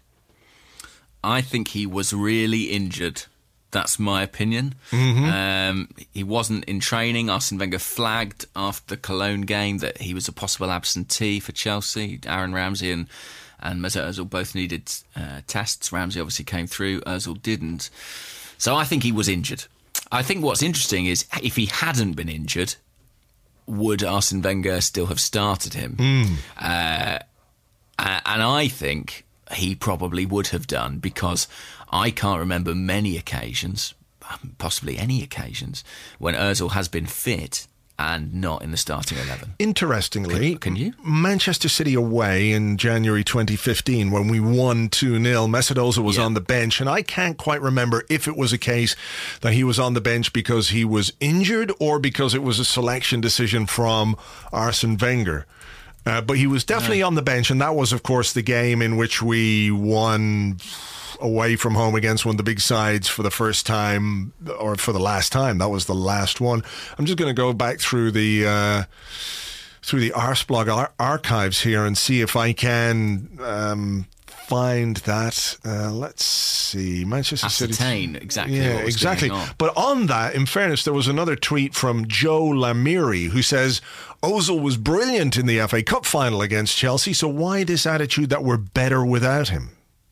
I think he was really injured. That's my opinion.
Mm-hmm.
Um, he wasn't in training. Arsene Wenger flagged after the Cologne game that he was a possible absentee for Chelsea. Aaron Ramsey and, and Mesut Ozil both needed uh, tests. Ramsey obviously came through. Ozil didn't. So I think he was injured. I think what's interesting is if he hadn't been injured, would Arsene Wenger still have started him?
Mm.
Uh, and I think he probably would have done, because I can't remember many occasions, possibly any occasions, when Ozil has been fit and not in the starting eleven.
Interestingly,
Can, can you?
Manchester City away in January twenty fifteen when we won two nil, Mesut Ozil was
Yeah.
on the bench, and I can't quite remember if it was a case that he was on the bench because he was injured or because it was a selection decision from Arsene Wenger. Uh, but he was definitely no. on the bench, and that was, of course, the game in which we won away from home against one of the big sides for the first time, or for the last time. That was the last one. I'm just going to go back through the uh, through the Arsblog ar- archives here and see if I can um, find that. Uh, let's see, Manchester City.
Ascertain exactly.
Yeah,
what was
exactly.
going on.
But on that, in fairness, there was another tweet from Joe Lamiri who says Ozil was brilliant in the F A Cup final against Chelsea. So why this attitude that we're better without him?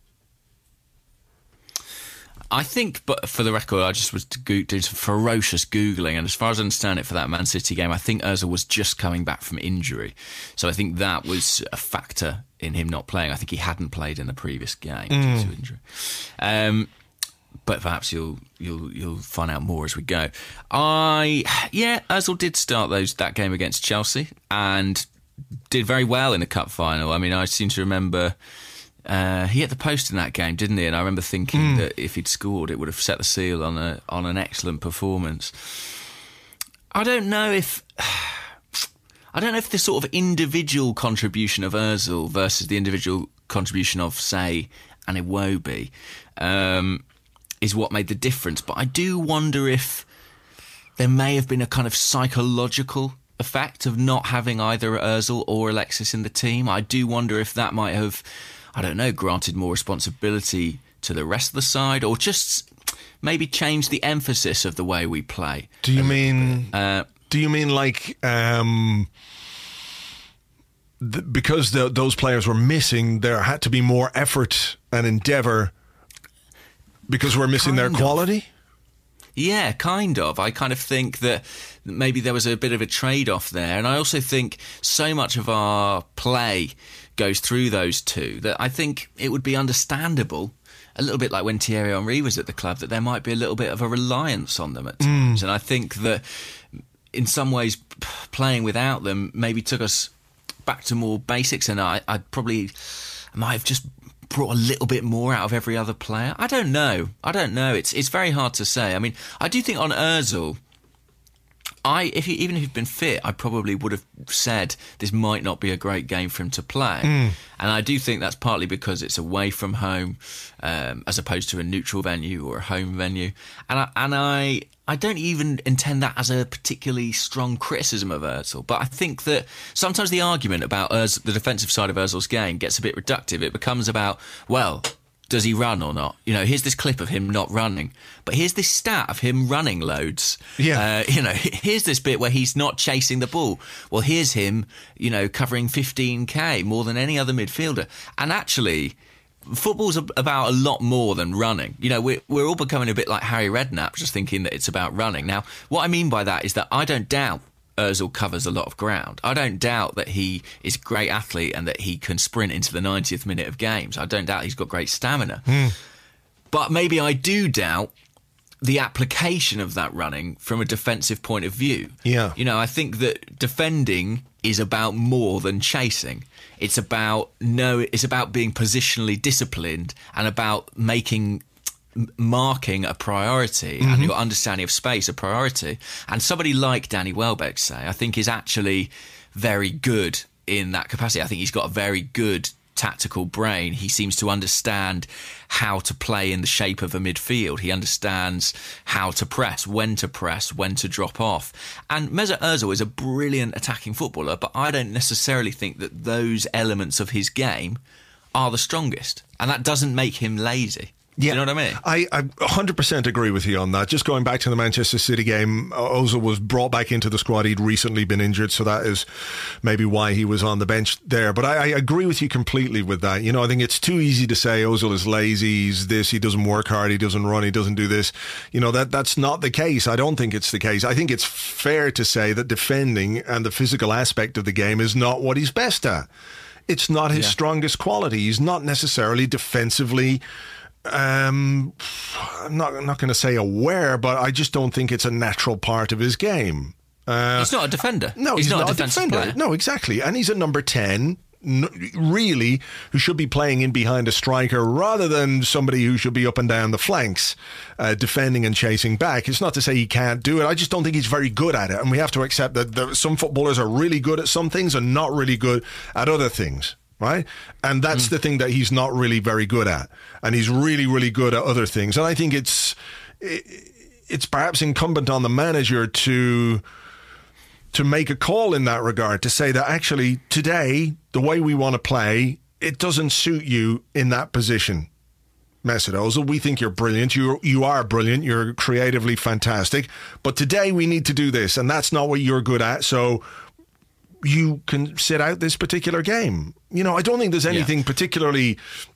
I think, but for the record, I just was doing some ferocious Googling, and as far as I understand it, for that Man City game, I think Ozil was just coming back from injury. So I think that was a factor in him not playing. I think he hadn't played in the previous game mm. due to injury. Um, but perhaps you'll you'll you'll find out more as we go. I yeah, Ozil did start those that game against Chelsea and did very well in the cup final. I mean, I seem to remember. Uh, he hit the post in that game, didn't he? And I remember thinking mm. that if he'd scored, it would have set the seal on a on an excellent performance. I don't know if I don't know if the sort of individual contribution of Ozil versus the individual contribution of, say, an Iwobi um, is what made the difference. But I do wonder if there may have been a kind of psychological effect of not having either Ozil or Alexis in the team. I do wonder if that might have, I don't know, granted more responsibility to the rest of the side, or just maybe change the emphasis of the way we play.
Do you mean?
Uh,
do you mean like um, th- because the, those players were missing, there had to be more effort and endeavour because we're missing their quality?
Of. Yeah, kind of. I kind of think that maybe there was a bit of a trade-off there, and I also think so much of our play goes through those two that I think it would be understandable, a little bit like when Thierry Henry was at the club, that there might be a little bit of a reliance on them at times. Mm. And I think that in some ways playing without them maybe took us back to more basics, and I I'd probably I might have just brought a little bit more out of every other player. I don't know. I don't know. It's it's very hard to say. I mean, I do think on Ozil, I if he, even if he'd been fit, I probably would have said this might not be a great game for him to play. Mm. And I do think that's partly because it's away from home, um, as opposed to a neutral venue or a home venue. And I, and I I don't even intend that as a particularly strong criticism of Ozil. But I think that sometimes the argument about Ozil, the defensive side of Ozil's game, gets a bit reductive. It becomes about, well, does he run or not? You know, here's this clip of him not running, but here's this stat of him running loads.
Yeah.
Uh, you know, here's this bit where he's not chasing the ball. Well, here's him, you know, covering fifteen K more than any other midfielder. And actually, football's about a lot more than running. You know, we're, we're all becoming a bit like Harry Redknapp, just thinking that it's about running. Now, what I mean by that is that I don't doubt Ozil covers a lot of ground. I don't doubt that he is a great athlete and that he can sprint into the ninetieth minute of games. I don't doubt he's got great stamina. Mm. But maybe I do doubt the application of that running from a defensive point of view.
Yeah.
You know, I think that defending is about more than chasing. It's about no, it's about being positionally disciplined and about making marking a priority, mm-hmm. and your understanding of space a priority. And somebody like Danny Welbeck, say, I think is actually very good in that capacity. I think he's got a very good tactical brain. He seems to understand how to play in the shape of a midfield. He understands how to press, when to press, when to drop off. And Mesut Ozil is a brilliant attacking footballer, but I don't necessarily think that those elements of his game are the strongest. And that doesn't make him lazy.
Yeah,
you know what I mean?
I, I one hundred percent agree with you on that. Just going back to the Manchester City game, Ozil was brought back into the squad. He'd recently been injured, so that is maybe why he was on the bench there. But I, I agree with you completely with that. You know, I think it's too easy to say Ozil is lazy, he's this, he doesn't work hard, he doesn't run, he doesn't do this. You know, that that's not the case. I don't think it's the case. I think it's fair to say that defending and the physical aspect of the game is not what he's best at. It's not his yeah. strongest quality. He's not necessarily defensively Um, I'm not, I'm not going to say aware, but I just don't think it's a natural part of his game.
Uh, he's not a defender.
No,
he's,
he's
not,
not
a
a defender.
Player.
No, exactly. And he's a number ten. n- really who should be playing in behind a striker rather than somebody who should be up and down the flanks, uh, defending and chasing back. It's not to say he can't do it. I just don't think he's very good at it. And we have to accept that there, some footballers are really good at some things and not really good at other things. Right? And that's mm. the thing that he's not really very good at. And he's really, really good at other things. And I think it's it's perhaps incumbent on the manager to to make a call in that regard, to say that actually today, the way we want to play, it doesn't suit you in that position. Mesut Ozil, we think you're brilliant. You you are brilliant. You're creatively fantastic. But today we need to do this, and that's not what you're good at. So you can sit out this particular game. You know, I don't think there's anything yeah. particularly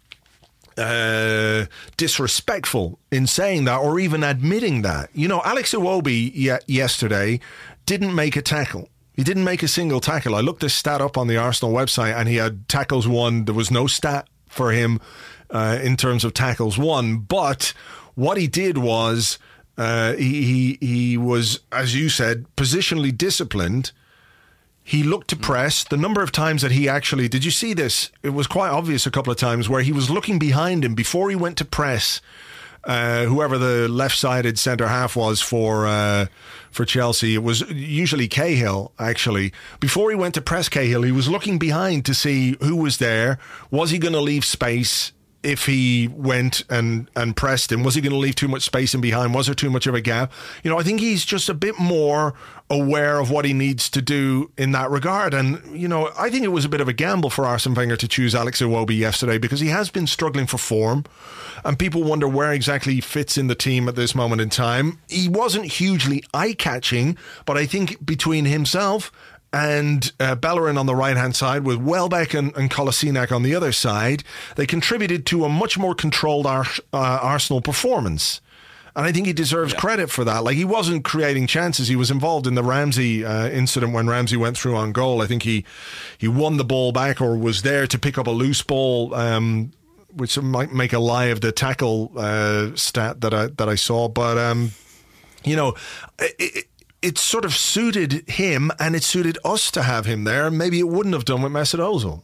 uh, disrespectful in saying that or even admitting that. You know, Alex Iwobi ye- yesterday didn't make a tackle. He didn't make a single tackle. I looked this stat up on the Arsenal website and he had tackles won. There was no stat for him uh, in terms of tackles won. But what he did was uh, he, he he was, as you said, positionally disciplined. He looked to press. The number of times that he actually... Did you see this? It was quite obvious a couple of times where he was looking behind him before he went to press uh, whoever the left-sided centre-half was for uh, for Chelsea. It was usually Cahill, actually. Before he went to press Cahill, he was looking behind to see who was there. Was he going to leave space if he went and, and pressed him? Was he going to leave too much space in behind? Was there too much of a gap? You know, I think he's just a bit more aware of what he needs to do in that regard. And, you know, I think it was a bit of a gamble for Arsene Wenger to choose Alex Iwobi yesterday because he has been struggling for form and people wonder where exactly he fits in the team at this moment in time. He wasn't hugely eye-catching, but I think between himself and uh, Bellerin on the right-hand side with Welbeck and, and Kolasinac on the other side, they contributed to a much more controlled Ar- uh, Arsenal performance. And I think he deserves yeah. credit for that. Like, he wasn't creating chances. He was involved in the Ramsey uh, incident when Ramsey went through on goal. I think he he won the ball back or was there to pick up a loose ball, um, which might make a lie of the tackle uh, stat that I that I saw. But, um, you know, it, it, it sort of suited him and it suited us to have him there. Maybe it wouldn't have done with Mesut Ozil.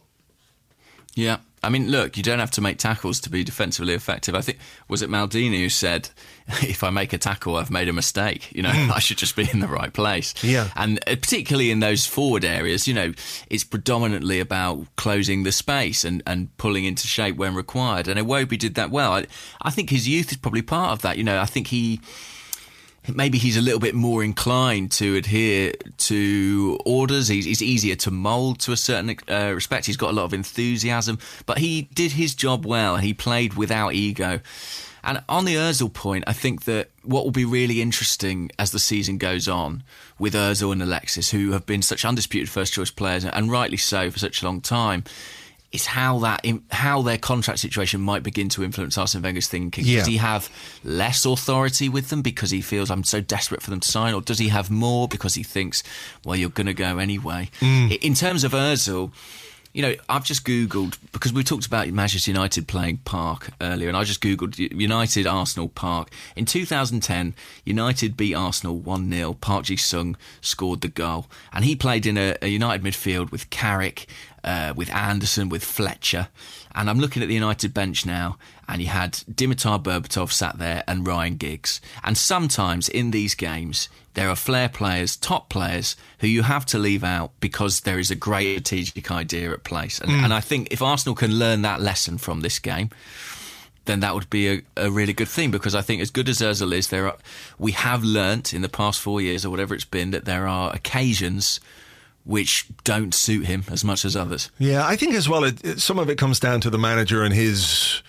Yeah. I mean, look, you don't have to make tackles to be defensively effective. I think, was it Maldini who said, if I make a tackle, I've made a mistake. You know, I should just be in the right place. Yeah. And particularly in those forward areas, you know, it's predominantly about closing the space and, and pulling into shape when required. And Iwobi did that well. I, I think his youth is probably part of that. You know, I think he... Maybe he's a little bit more inclined to adhere to orders. He's, he's easier to mould to a certain uh, respect. He's got a lot of enthusiasm, but he did his job well. He played without ego. And on the Ozil point, I think that what will be really interesting as the season goes on with Ozil and Alexis, who have been such undisputed first-choice players, and rightly so for such a long time, is how that how their contract situation might begin to influence Arsene Wenger's thinking. Yeah. Does he have less authority with them because he feels I'm so desperate for them to sign, or does he have more because he thinks, well, you're going to go anyway? Mm. In terms of Ozil, you know, I've just Googled, because we talked about Manchester United playing Park earlier, and I just Googled United Arsenal Park. In two thousand ten, United beat Arsenal one nil. Park Ji-sung scored the goal. And he played in a, a United midfield with Carrick, uh, with Anderson, with Fletcher. And I'm looking at the United bench now, and you had Dimitar Berbatov sat there and Ryan Giggs. And sometimes in these games, there are flair players, top players, who you have to leave out because there is a great strategic idea at place. And, mm. and I think if Arsenal can learn that lesson from this game, then that would be a, a really good thing, because I think as good as Ozil is, there are, we have learnt in the past four years or whatever it's been that there are occasions which don't suit him as much as others.
Yeah, I think as well, it, it, some of it comes down to the manager and his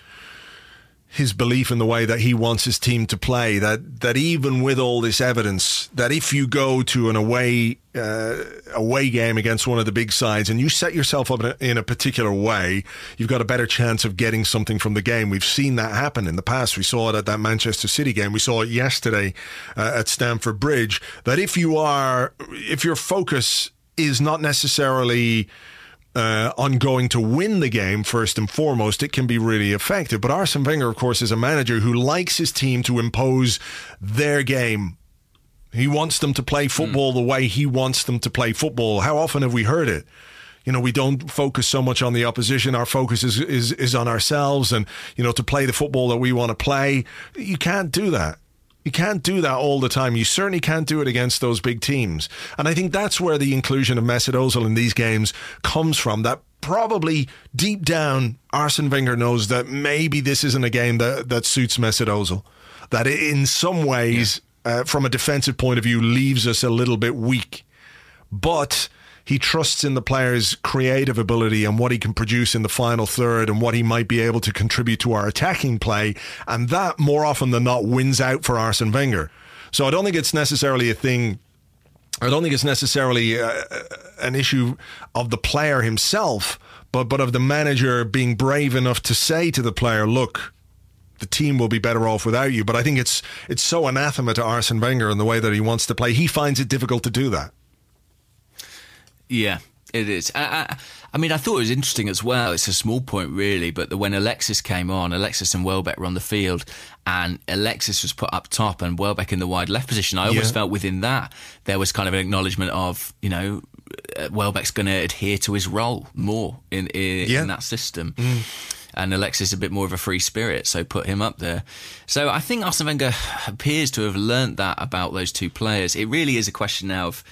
his belief in the way that he wants his team to play, that that even with all this evidence, that if you go to an away uh, away game against one of the big sides and you set yourself up in a, in a particular way, you've got a better chance of getting something from the game. We've seen that happen in the past. We saw it at that Manchester City game. We saw it yesterday uh, at Stamford Bridge, that if you are, if your focus is not necessarily uh, on going to win the game first and foremost, it can be really effective. But Arsene Wenger, of course, is a manager who likes his team to impose their game. He wants them to play football mm. the way he wants them to play football. How often have we heard it? You know, we don't focus so much on the opposition. Our focus is, is, is on ourselves and, you know, to play the football that we want to play. You can't do that. You can't do that all the time. You certainly can't do it against those big teams. And I think that's where the inclusion of Mesut Ozil in these games comes from. That probably deep down, Arsene Wenger knows that maybe this isn't a game that, that suits Mesut Ozil. That in some ways, yeah. uh, from a defensive point of view, leaves us a little bit weak. But he trusts in the player's creative ability and what he can produce in the final third and what he might be able to contribute to our attacking play. And that, more often than not, wins out for Arsene Wenger. So I don't think it's necessarily a thing... I don't think it's necessarily uh, an issue of the player himself, but, but of the manager being brave enough to say to the player, look, the team will be better off without you. But I think it's it's so anathema to Arsene Wenger in the way that he wants to play. He finds it difficult to do that.
Yeah, it is. I, I, I mean, I thought it was interesting as well. It's a small point, really, but the, when Alexis came on, Alexis and Welbeck were on the field, and Alexis was put up top and Welbeck in the wide left position. I almost yeah. felt within that there was kind of an acknowledgement of, you know, uh, Welbeck's going to adhere to his role more in in, yeah. in that system. Mm. And Alexis a bit more of a free spirit, so put him up there. So I think Arsene Wenger appears to have learnt that about those two players. It really is a question now of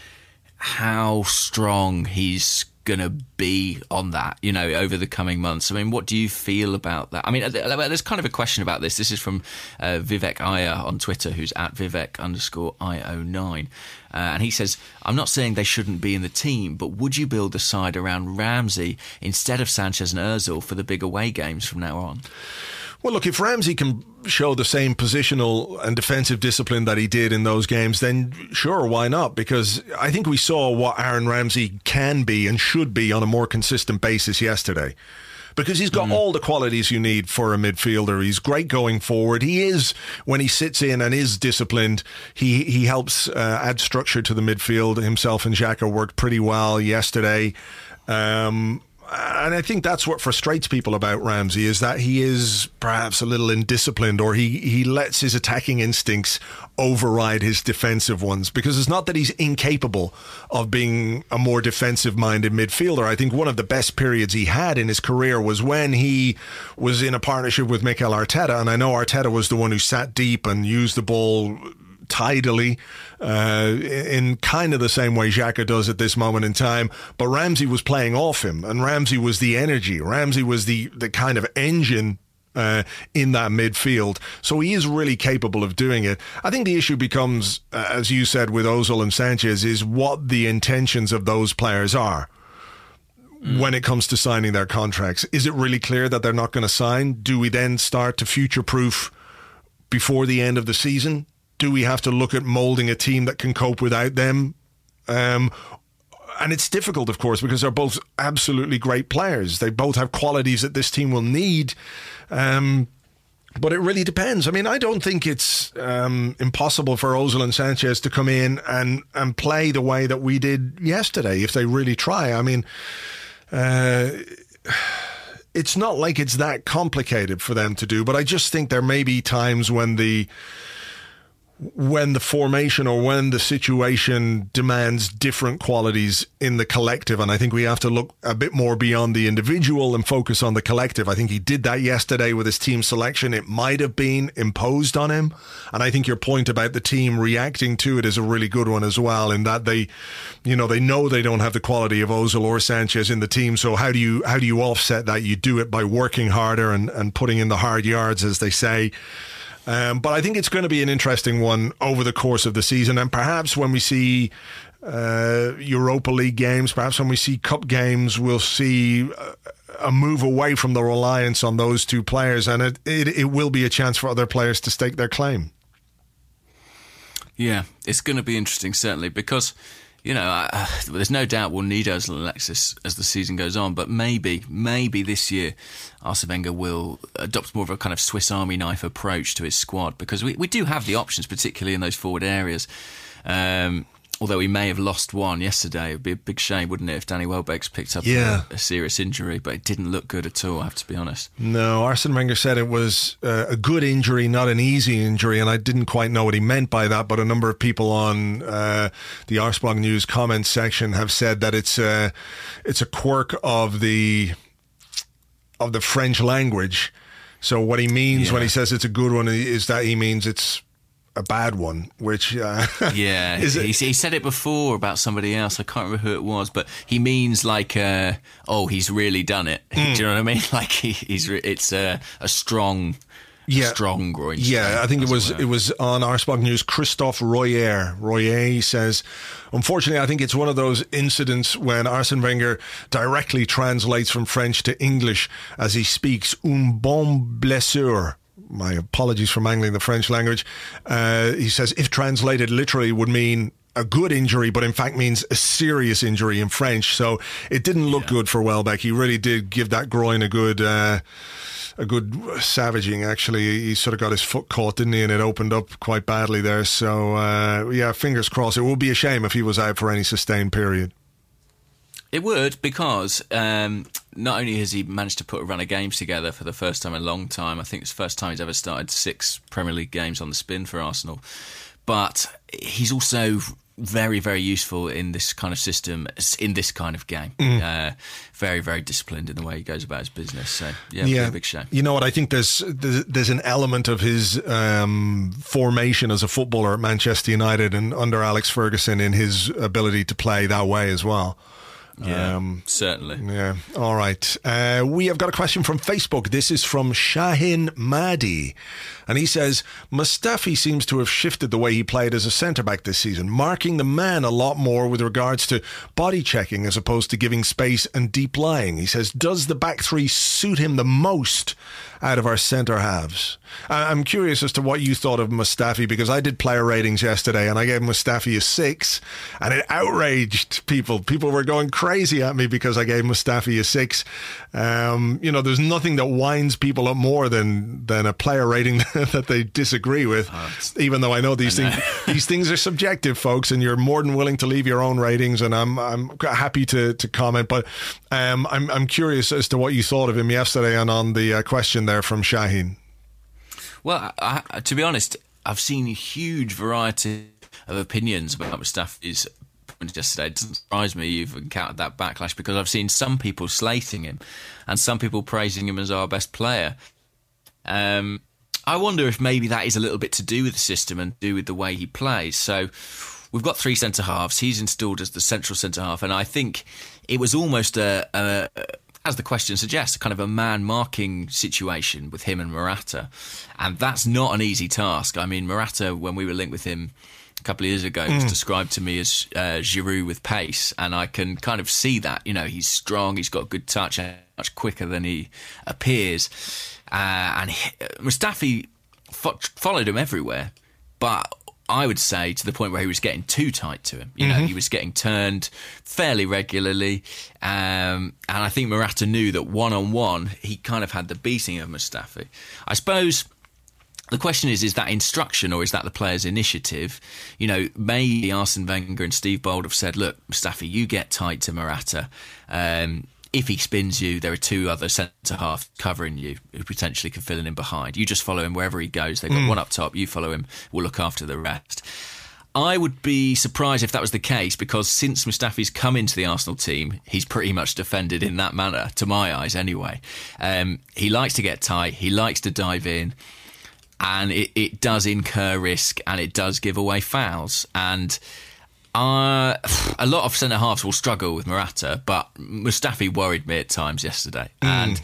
how strong he's going to be on that, you know, over the coming months. I mean, what do you feel about that? I mean, there's kind of a question about this. This is from uh, Vivek Iyer on Twitter, who's at Vivek underscore I O nine. Uh, and he says, I'm not saying they shouldn't be in the team, but would you build the side around Ramsey instead of Sanchez and Ozil for the big away games from now on?
Well, look, if Ramsey can show the same positional and defensive discipline that he did in those games, then sure, why not? Because I think we saw what Aaron Ramsey can be and should be on a more consistent basis yesterday. Because he's got mm. all the qualities you need for a midfielder. He's great going forward. He is, when he sits in and is disciplined, he, he helps uh, add structure to the midfield. Himself and Xhaka worked pretty well yesterday. Um And I think that's what frustrates people about Ramsey, is that he is perhaps a little indisciplined, or he, he lets his attacking instincts override his defensive ones. Because it's not that he's incapable of being a more defensive-minded midfielder. I think one of the best periods he had in his career was when he was in a partnership with Mikel Arteta. And I know Arteta was the one who sat deep and used the ball tidily, uh, in kind of the same way Xhaka does at this moment in time. But Ramsey was playing off him, and Ramsey was the energy. Ramsey was the, the kind of engine uh, in that midfield. So he is really capable of doing it. I think the issue becomes, uh, as you said, with Ozil and Sanchez, is what the intentions of those players are. Mm. When it comes to signing their contracts. Is it really clear that they're not going to sign? Do we then start to future-proof before the end of the season? Do we have to look at moulding a team that can cope without them? Um, and it's difficult, of course, because they're both absolutely great players. They both have qualities that this team will need. Um, but it really depends. I mean, I don't think it's um, impossible for Ozil and Sanchez to come in and, and play the way that we did yesterday if they really try. I mean, uh, it's not like it's that complicated for them to do, but I just think there may be times when the when the formation or when the situation demands different qualities in the collective. And I think we have to look a bit more beyond the individual and focus on the collective. I think he did that yesterday with his team selection. It might have been imposed on him. And I think your point about the team reacting to it is a really good one as well, in that they, you know, they know they don't have the quality of Ozil or Sanchez in the team. So how do you, how do you offset that? You do it by working harder and, and putting in the hard yards, as they say. Um, but I think it's going to be an interesting one over the course of the season. And perhaps when we see uh, Europa League games, perhaps when we see cup games, we'll see a move away from the reliance on those two players. And it, it, it will be a chance for other players to stake their claim.
Yeah, it's going to be interesting, certainly, because, you know, uh, there's no doubt we'll need Ozil and Alexis as the season goes on, but maybe, maybe this year Arsene Wenger will adopt more of a kind of Swiss Army knife approach to his squad, because we, we do have the options, particularly in those forward areas. Um, although he may have lost one yesterday. It would be a big shame, wouldn't it, if Danny Welbeck's picked up
yeah.
a, a serious injury, but it didn't look good at all, I have to be honest.
No, Arsene Wenger said it was uh, a good injury, not an easy injury, and I didn't quite know what he meant by that, but a number of people on uh, the Arsblog News comments section have said that it's a, it's a quirk of the of the French language. So what he means yeah. when he says it's a good one is that he means it's a bad one, which uh,
yeah is it? He, he said it before about somebody else. I can't remember who it was, but he means like uh, oh, he's really done it. Mm. Do you know what I mean? Like he, he's re- it's a, a strong yeah strong groin
yeah
strain,
I think it was it, it was on Arsblog News. Christophe Royer Royer says, unfortunately I think it's one of those incidents when Arsene Wenger directly translates from French to English as he speaks. Un bon blessure. My apologies for mangling the French language. Uh, he says, if translated literally, would mean a good injury, but in fact means a serious injury in French. So it didn't look yeah. good for Welbeck. He really did give that groin a good, uh, a good savaging. Actually, he sort of got his foot caught, didn't he? And it opened up quite badly there. So uh, yeah, fingers crossed. It would be a shame if he was out for any sustained period.
It would, because um, not only has he managed to put a run of games together for the first time in a long time, I think it's the first time he's ever started six Premier League games on the spin for Arsenal, but he's also very, very useful in this kind of system, in this kind of game. Mm. Uh, very, very disciplined in the way he goes about his business. So, yeah,
yeah.
a big shame.
You know what? I think there's there's, there's an element of his um, formation as a footballer at Manchester United and under Alex Ferguson in his ability to play that way as well.
Yeah, um, certainly.
Yeah. All right. Uh, we have got a question from Facebook. This is from Shahin Mahdi. And he says, Mustafi seems to have shifted the way he played as a centre-back this season, marking the man a lot more with regards to body checking as opposed to giving space and deep lying. He says, does the back three suit him the most out of our centre halves? I'm curious as to what you thought of Mustafi, because I did player ratings yesterday and I gave Mustafi a six and it outraged people. People were going crazy at me because I gave Mustafi a six. Um, you know, there's nothing that winds people up more than, than a player rating that they disagree with, oh, even though I know these I know. things these things are subjective, folks, and you're more than willing to leave your own ratings, and I'm I'm happy to, to comment, but um, I'm I'm curious as to what you thought of him yesterday and on the uh, question there from Shaheen.
Well, I, I, to be honest, I've seen a huge variety of opinions about Mustafi's performance yesterday. It doesn't surprise me you've encountered that backlash, because I've seen some people slating him and some people praising him as our best player. Um, I wonder if maybe that is a little bit to do with the system and do with the way he plays. So we've got three centre-halves. He's installed as the central centre-half, and I think it was almost a... a as the question suggests, kind of a man-marking situation with him and Morata. And that's not an easy task. I mean, Morata, when we were linked with him a couple of years ago, mm. was described to me as uh, Giroud with pace. And I can kind of see that. You know, he's strong, he's got good touch, much quicker than he appears. Uh, and he, Mustafi fo- followed him everywhere. But I would say to the point where he was getting too tight to him. You know, mm-hmm. he was getting turned fairly regularly. Um, and I think Morata knew that one-on-one, he kind of had the beating of Mustafi. I suppose the question is, is that instruction or is that the player's initiative? You know, maybe Arsene Wenger and Steve Bold have said, look, Mustafi, you get tight to Morata. Um, if he spins you, there are two other centre-halves covering you who potentially can fill in him behind. You just follow him wherever he goes. They've got mm. one up top, you follow him, we'll look after the rest. I would be surprised if that was the case, because since Mustafi's come into the Arsenal team, he's pretty much defended in that manner, to my eyes anyway. Um, he likes to get tight, he likes to dive in, and it, it does incur risk and it does give away fouls. And Uh, a lot of centre-halves will struggle with Morata, but Mustafi worried me at times yesterday. Mm. And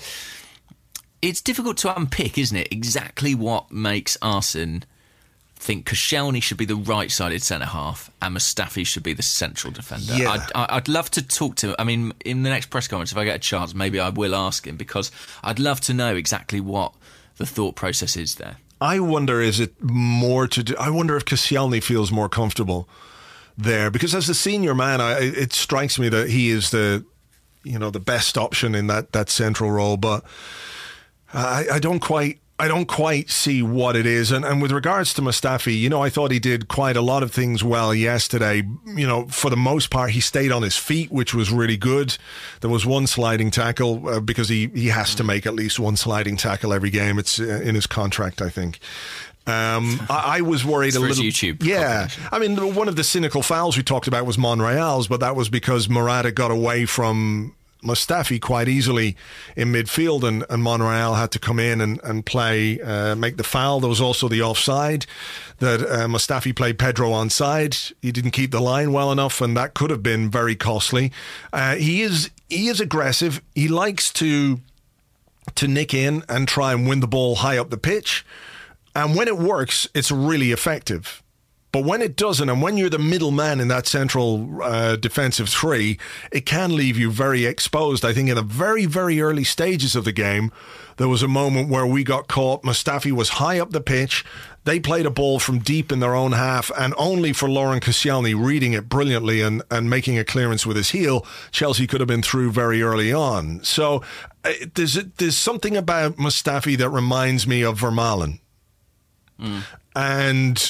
it's difficult to unpick, isn't it, exactly what makes Arsene think Koscielny should be the right-sided centre-half and Mustafi should be the central defender.
Yeah.
I'd, I'd love to talk to him. I mean, in the next press conference, if I get a chance, maybe I will ask him, because I'd love to know exactly what the thought process is there.
I wonder, is it more to do... I wonder if Koscielny feels more comfortable there, because as a senior man, I, it strikes me that he is the, you know, the best option in that, that central role. But I, I don't quite I don't quite see what it is. And, and with regards to Mustafi, you know, I thought he did quite a lot of things well yesterday. You know, for the most part, he stayed on his feet, which was really good. There was one sliding tackle uh, because he, he has to make at least one sliding tackle every game. It's uh, in his contract, I think. Um, I, I was worried
it's
a
for
little.
His YouTube
yeah, I mean, one of the cynical fouls we talked about was Monreal's, but that was because Morata got away from Mustafi quite easily in midfield, and, and Monreal had to come in and, and play, uh, make the foul. There was also the offside that uh, Mustafi played Pedro onside. He didn't keep the line well enough, and that could have been very costly. Uh, he is he is aggressive. He likes to to nick in and try and win the ball high up the pitch. And when it works, it's really effective. But when it doesn't, and when you're the middle man in that central uh, defensive three, it can leave you very exposed. I think in the very, very early stages of the game, there was a moment where we got caught. Mustafi was high up the pitch. They played a ball from deep in their own half, and only for Laurent Koscielny reading it brilliantly and, and making a clearance with his heel, Chelsea could have been through very early on. So uh, there's, there's something about Mustafi that reminds me of Vermaelen. Mm. And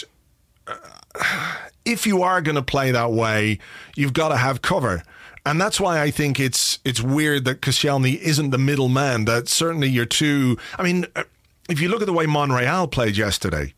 if you are going to play that way, you've got to have cover. And that's why I think it's it's weird that Koscielny isn't the middle man. That certainly you're too... I mean, if you look at the way Monreal played yesterday,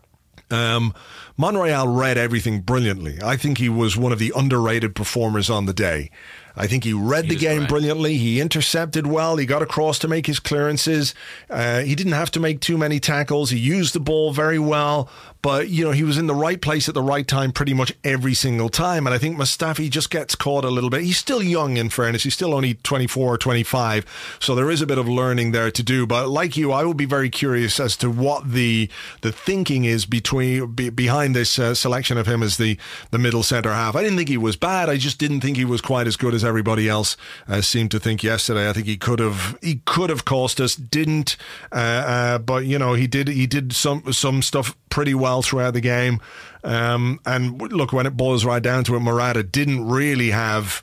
um, Monreal read everything brilliantly. I think he was one of the underrated performers on the day. I think he read he the game great. brilliantly. He intercepted well. He got across to make his clearances. Uh, he didn't have to make too many tackles. He used the ball very well. But, you know, he was in the right place at the right time pretty much every single time. And I think Mustafi just gets caught a little bit. He's still young, in fairness. He's still only twenty-four or twenty-five. So there is a bit of learning there to do. But like you, I will be very curious as to what the the thinking is between be, behind this uh, selection of him as the, the middle centre half. I didn't think he was bad. I just didn't think he was quite as good as everybody else uh, seemed to think yesterday. I think he could have he could have cost us. Didn't. Uh, uh, but, you know, he did he did some some stuff pretty well throughout the game. Um, and look, when it boils right down to it, Morata didn't really have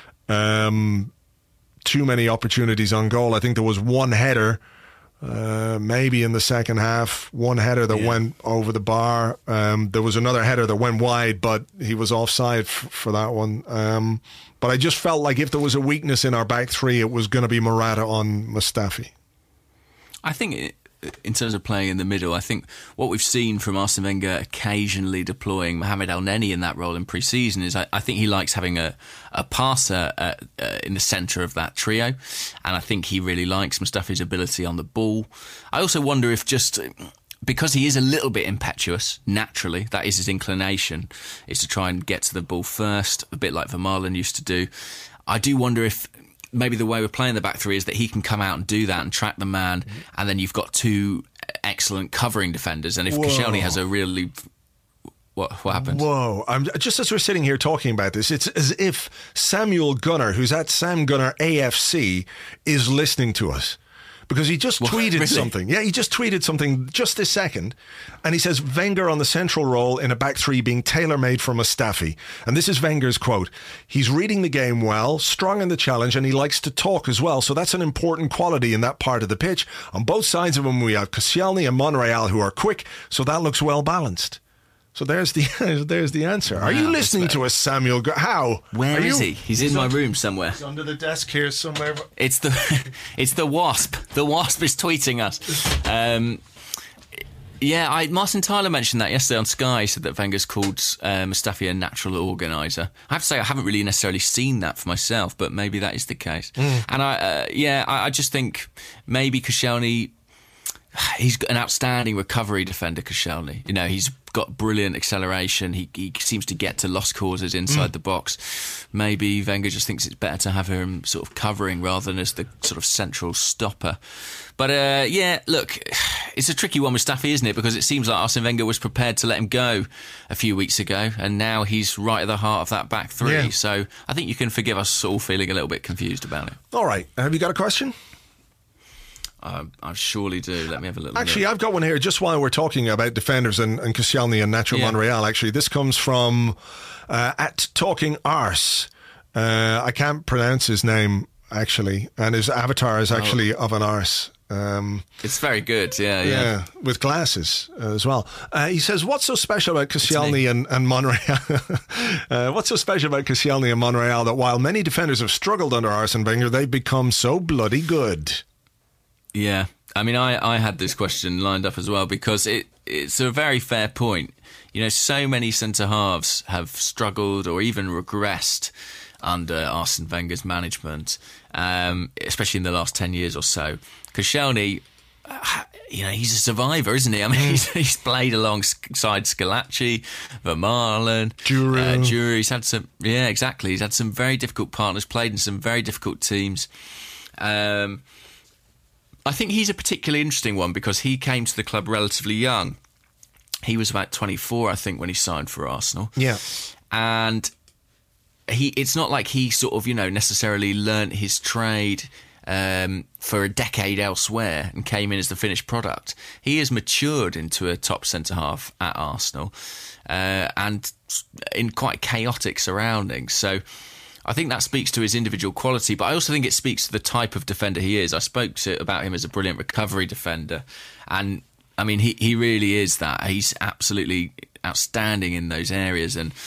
um, too many opportunities on goal. I think there was one header, uh, maybe in the second half, one header that yeah. went over the bar. Um, there was another header that went wide, but he was offside f- for that one. Um, but I just felt like if there was a weakness in our back three, it was going to be Morata on Mustafi.
I think it in terms of playing in the middle, I think what we've seen from Arsene Wenger occasionally deploying Mohamed El-Neni in that role in pre-season is I, I think he likes having a, a passer uh, uh, in the centre of that trio, and I think he really likes Mustafi's ability on the ball. I also wonder if just because he is a little bit impetuous, naturally, that is his inclination, is to try and get to the ball first, a bit like Vermaelen used to do. I do wonder if maybe the way we're playing the back three is that he can come out and do that and track the man, mm-hmm. and then you've got two excellent covering defenders. And if Koscielny has a really... What what happened?
Whoa. I'm, just as we're sitting here talking about this, it's as if Samuel Gunnar, who's at Sam Gunnar A F C, is listening to us. Because he just tweeted really? something. Yeah, he just tweeted something just this second. And he says, Wenger on the central role in a back three being tailor-made for Mustafi. And this is Wenger's quote. He's reading the game well, strong in the challenge, and he likes to talk as well. So that's an important quality in that part of the pitch. On both sides of him, we have Koscielny and Monreal who are quick. So that looks well balanced. So there's the there's the answer. Wow, are you listening to us, Samuel? How?
Where
are
is
you?
he? He's, he's in my room somewhere.
He's under the desk here somewhere.
It's the it's the Wasp. The Wasp is tweeting us. Um, yeah, I, Martin Tyler mentioned that yesterday on Sky. He said that Wenger's called uh, Mustafi a natural organiser. I have to say I haven't really necessarily seen that for myself, but maybe that is the case. Mm. And I, uh, yeah, I, I just think maybe Koscielny. He's got an outstanding recovery defender, Koscielny. You know, he's got brilliant acceleration. He, he seems to get to lost causes inside mm. the box. Maybe Wenger just thinks it's better to have him sort of covering rather than as the sort of central stopper. But uh, yeah, look, it's a tricky one with Mustafi, isn't it? Because it seems like Arsene Wenger was prepared to let him go a few weeks ago, and now he's right at the heart of that back three. Yeah. So I think you can forgive us all feeling a little bit confused about it.
All right. Have you got a question?
Uh, I surely do. Let me have a little
Actually,
look.
I've got one here just while we're talking about defenders and, and Koscielny and Nacho yeah. Monreal. Actually, this comes from uh, at Talking Arse. Uh, I can't pronounce his name, actually, and his avatar is actually oh. of an arse. Um,
it's very good, yeah, yeah.
Yeah, with glasses uh, as well. Uh, he says, what's so special about Koscielny and, and Monreal? uh, what's so special about Koscielny and Monreal that while many defenders have struggled under Arsene Wenger, they've become so bloody good?
Yeah, I mean, I, I had this question lined up as well because it it's a very fair point. You know, so many centre-halves have struggled or even regressed under Arsene Wenger's management, um, especially in the last ten years or so. Koscielny, uh, you know, he's a survivor, isn't he? I mean, he's, he's played alongside Scalacci, Vermaelen,
Giroud.
Uh, Giroud. He's had some, yeah, exactly. He's had some very difficult partners, played in some very difficult teams. Um, I think he's a particularly interesting one because he came to the club relatively young. He was about twenty-four, I think, when he signed for Arsenal.
Yeah.
And he it's not like he sort of, you know, necessarily learnt his trade um, for a decade elsewhere and came in as the finished product. He has matured into a top centre-half at Arsenal uh, and in quite chaotic surroundings. So I think that speaks to his individual quality, but I also think it speaks to the type of defender he is. I spoke to, about him as a brilliant recovery defender, and I mean, he, he really is that. He's absolutely outstanding in those areas, and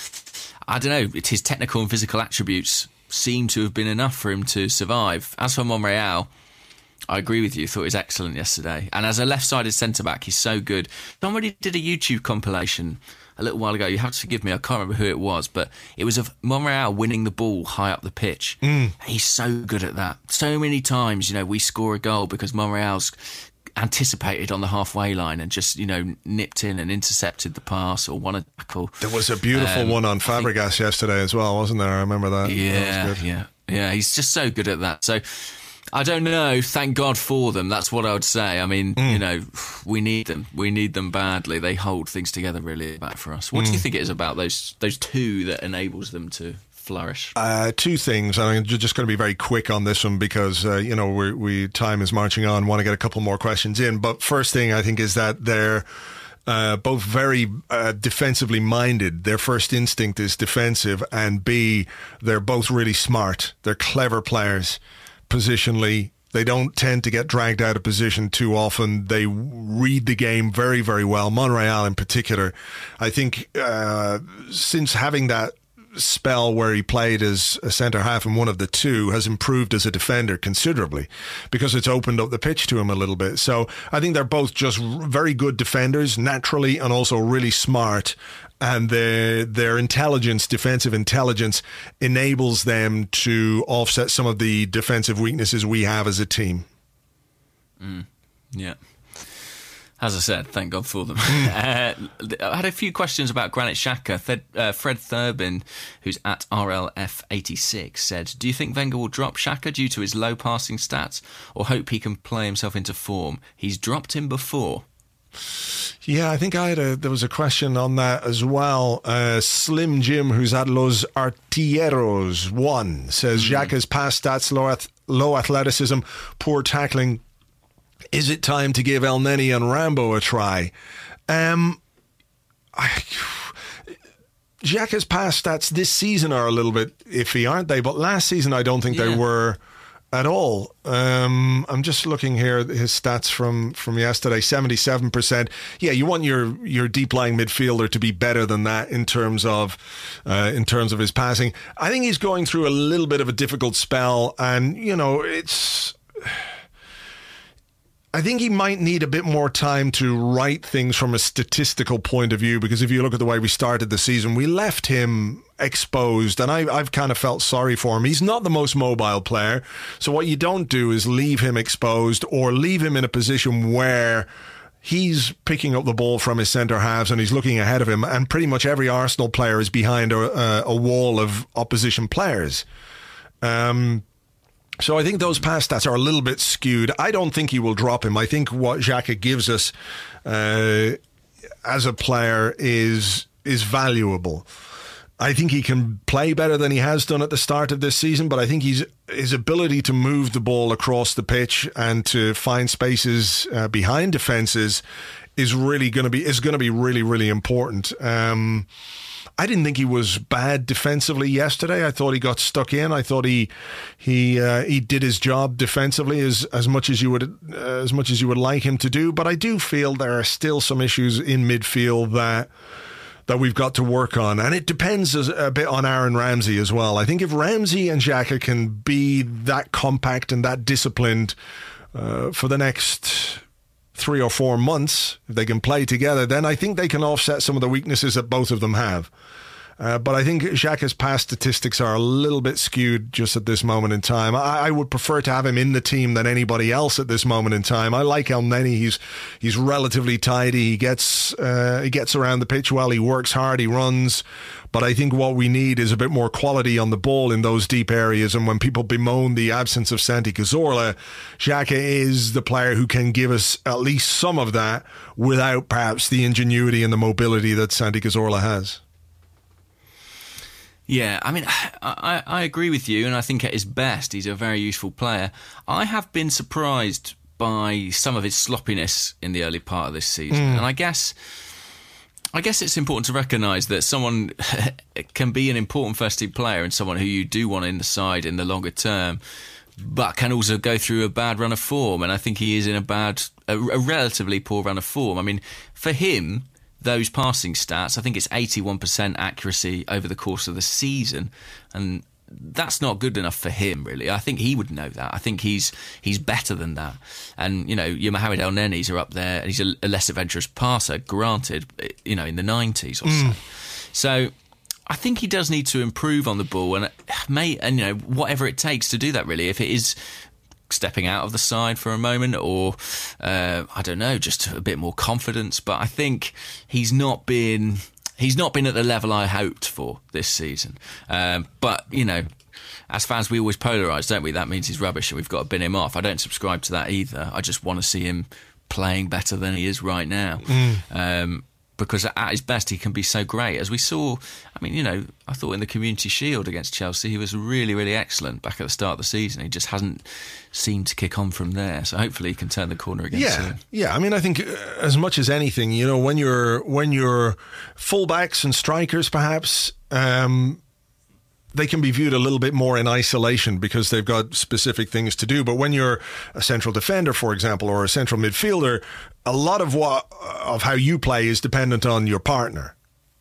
I don't know, his technical and physical attributes seem to have been enough for him to survive. As for Monreal, I agree with you, thought he was excellent yesterday. And as a left-sided centre-back, he's so good. Somebody did a YouTube compilation a little while ago. You have to forgive me, I can't remember who it was, but it was of Monreal winning the ball high up the pitch. Mm. He's so good at that. So many times, you know, we score a goal because Monreal's anticipated on the halfway line and just, you know, nipped in and intercepted the pass or won a tackle.
There was a beautiful um, one on Fabregas think, yesterday as well, wasn't there? I remember that.
Yeah,
that was good.
yeah, yeah. He's just so good at that. So I don't know. Thank God for them. That's what I would say. I mean, mm. you know, we need them. We need them badly. They hold things together really back for us. What mm. do you think it is about those those two that enables them to flourish?
Uh, two things. I'm just going to be very quick on this one because uh, you know we we time is marching on. Want to get a couple more questions in, but first thing I think is that they're uh, both very uh, defensively minded. Their first instinct is defensive, and B, they're both really smart. They're clever players positionally. They don't tend to get dragged out of position too often. They read the game very, very well. Monreal in particular, I think uh, since having that spell where he played as a centre half and one of the two, has improved as a defender considerably because it's opened up the pitch to him a little bit. So I think they're both just very good defenders naturally and also really smart, and their their intelligence, defensive intelligence, enables them to offset some of the defensive weaknesses we have as a team.
Mm, yeah. As I said, thank God for them. uh, I had a few questions about Granit Xhaka. Fred, uh, Fred Thurbin, who's at R L F eighty-six, said, do you think Wenger will drop Xhaka due to his low passing stats or hope he can play himself into form? He's dropped him before.
Yeah, I think I had a, there was a question on that as well. Uh, Slim Jim, who's at Los Artilleros one, says mm. Xhaka's pass stats, low, ath- low athleticism, poor tackling. Is it time to give El Neni and Rambo a try? Um, I, Xhaka's pass stats this season are a little bit iffy, aren't they? But last season I don't think yeah. they were at all. Um, I'm just looking here at his stats from, from yesterday, seventy-seven percent. Yeah, you want your, your deep-lying midfielder to be better than that in terms of uh, in terms of his passing. I think he's going through a little bit of a difficult spell, and, you know, it's... I think he might need a bit more time to right things from a statistical point of view, because if you look at the way we started the season, we left him exposed, and I, I've kind of felt sorry for him. He's not the most mobile player, so what you don't do is leave him exposed or leave him in a position where he's picking up the ball from his centre halves and he's looking ahead of him, and pretty much every Arsenal player is behind a, a wall of opposition players. Um... So I think those pass stats are a little bit skewed. I don't think he will drop him. I think what Xhaka gives us uh, as a player is is valuable. I think he can play better than he has done at the start of this season, but I think he's, his ability to move the ball across the pitch and to find spaces uh, behind defences is really going to be is going to be really really important. Um, I didn't think he was bad defensively yesterday. I thought he got stuck in. I thought he he uh, he did his job defensively as as much as you would uh, as much as you would like him to do. But I do feel there are still some issues in midfield that that we've got to work on, and it depends a bit on Aaron Ramsey as well. I think if Ramsey and Xhaka can be that compact and that disciplined uh, for the next three or four months, if they can play together, then I think they can offset some of the weaknesses that both of them have. Uh, but I think Xhaka's past statistics are a little bit skewed just at this moment in time. I, I would prefer to have him in the team than anybody else at this moment in time. I like El Neni. He's he's relatively tidy. He gets uh, he gets around the pitch well. He works hard. He runs. But I think what we need is a bit more quality on the ball in those deep areas. And when people bemoan the absence of Santi Cazorla, Xhaka is the player who can give us at least some of that without perhaps the ingenuity and the mobility that Santi Cazorla has.
Yeah, I mean, I, I agree with you, and I think at his best, he's a very useful player. I have been surprised by some of his sloppiness in the early part of this season, mm. and I guess, I guess it's important to recognise that someone can be an important first-team player and someone who you do want in the side in the longer term, but can also go through a bad run of form, and I think he is in a bad, a, a relatively poor run of form. I mean, for him, those passing stats, I think it's eighty-one percent accuracy over the course of the season, and that's not good enough for him, really. I think he would know that. I think he's he's better than that. And, you know, your Mohamed El Nenis are up there, and he's a, a less adventurous passer, granted, you know, in the nineties or mm. so. So I think he does need to improve on the ball, and may and you know, whatever it takes to do that, really. If it is stepping out of the side for a moment, or uh, I don't know, just a bit more confidence. But I think he's not been he's not been at the level I hoped for this season. Um, but you know, as fans, we always polarise, don't we? That means he's rubbish and we've got to bin him off. I don't subscribe to that either. I just want to see him playing better than he is right now. Mm. Um, because at his best, he can be so great. As we saw, I mean, you know, I thought in the Community Shield against Chelsea, he was really, really excellent back at the start of the season. He just hasn't seemed to kick on from there. So hopefully he can turn the corner again
yeah,
soon.
Yeah, I mean, I think as much as anything, you know, when you're, when you're fullbacks and strikers, perhaps, um, they can be viewed a little bit more in isolation because they've got specific things to do. But when you're a central defender, for example, or a central midfielder, a lot of what of how you play is dependent on your partner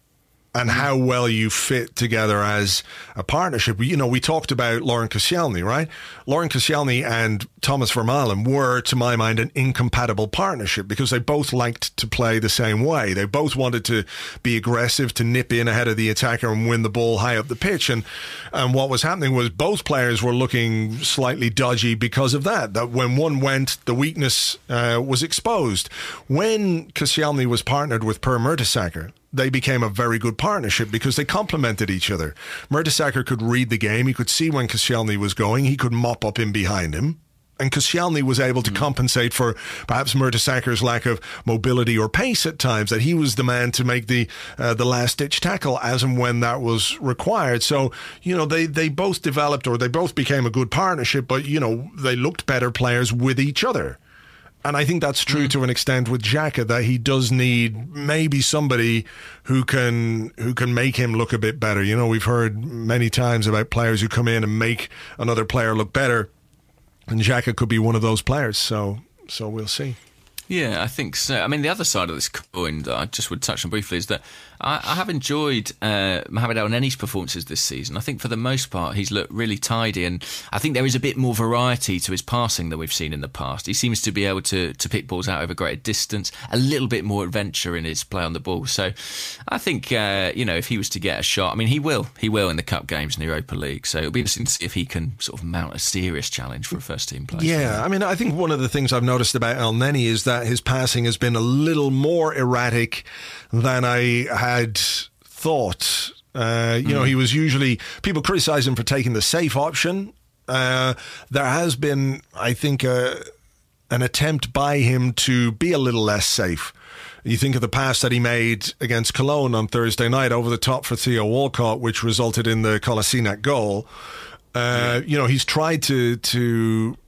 and how well you fit together as a partnership. You know, we talked about Laurent Koscielny, right? Laurent Koscielny and Thomas Vermaelen were, to my mind, an incompatible partnership because they both liked to play the same way. They both wanted to be aggressive, to nip in ahead of the attacker and win the ball high up the pitch. And, and what was happening was both players were looking slightly dodgy because of that. That when one went, the weakness uh, was exposed. When Koscielny was partnered with Per Mertesacker, they became a very good partnership because they complemented each other. Mertesacker could read the game. He could see when Koscielny was going. He could mop up in behind him. And Koscielny was able to mm. compensate for perhaps Mertesacker's lack of mobility or pace at times, that he was the man to make the uh, the last-ditch tackle as and when that was required. So, you know, they, they both developed, or they both became a good partnership, but, you know, they looked better players with each other. And I think that's true mm. to an extent with Xhaka, that he does need maybe somebody who can who can make him look a bit better. You know, we've heard many times about players who come in and make another player look better, and Xhaka could be one of those players. So, so we'll see.
Yeah, I think so. I mean, the other side of this coin that I just would touch on briefly is that I, I have enjoyed uh, Mohamed El Neni's performances this season. I think for the most part he's looked really tidy, and I think there is a bit more variety to his passing than we've seen in the past. He seems to be able to, to pick balls out over greater distance, a little bit more adventure in his play on the ball. So I think, uh, you know, if he was to get a shot, I mean, he will. He will in the Cup games and the Europa League. So it'll be interesting to see if he can sort of mount a serious challenge for a first-team player.
Yeah, I mean, I think one of the things I've noticed about El Neni is that his passing has been a little more erratic than I had thought. Uh, you mm. know, he was usually, people criticise him for taking the safe option. Uh, there has been, I think, uh, an attempt by him to be a little less safe. You think of the pass that he made against Cologne on Thursday night over the top for Theo Walcott, which resulted in the Kolasinac goal. Uh, yeah. You know, he's tried to to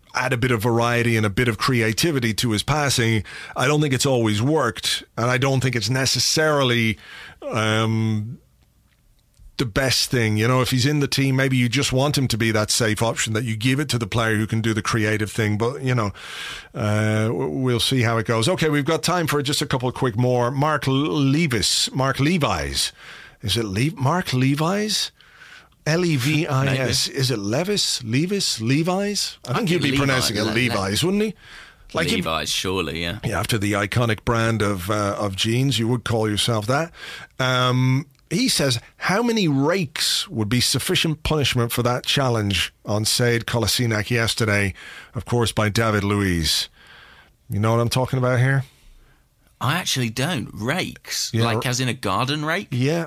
add a bit of variety and a bit of creativity to his passing. I don't think it's always worked, and I don't think it's necessarily um, the best thing. You know, if he's in the team, maybe you just want him to be that safe option, that you give it to the player who can do the creative thing. But, you know, uh, we'll see how it goes. Okay, we've got time for just a couple of quick more. Mark Levis, Mark Levi's. Is it Le- Mark Levi's? L E V I S. Is it Levis? Levis? Levi's? I, I think you'd be Levi, pronouncing it Le- Levi's, Le- wouldn't he?
Like Levi's, surely, yeah.
Yeah, after the iconic brand of uh, of jeans, you would call yourself that. Um, he says, how many rakes would be sufficient punishment for that challenge on Sead Kolasinac yesterday, of course, by David Luiz? You know what I'm talking about here?
I actually don't. Rakes?
Yeah.
Like as in a garden rake?
Yeah.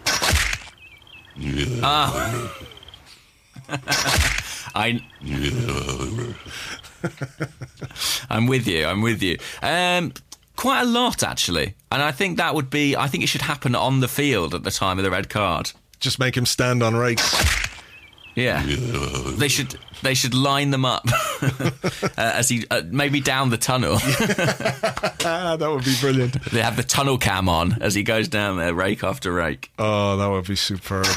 Oh. I, I'm with you. I'm with you. Um, quite a lot, actually, and I think that would be. I think it should happen on the field at the time of the red card.
Just make him stand on rakes.
Yeah, they should. They should line them up uh, as he uh, maybe down the tunnel.
That would be brilliant.
They have the tunnel cam on as he goes down there, rake after rake.
Oh, that would be superb.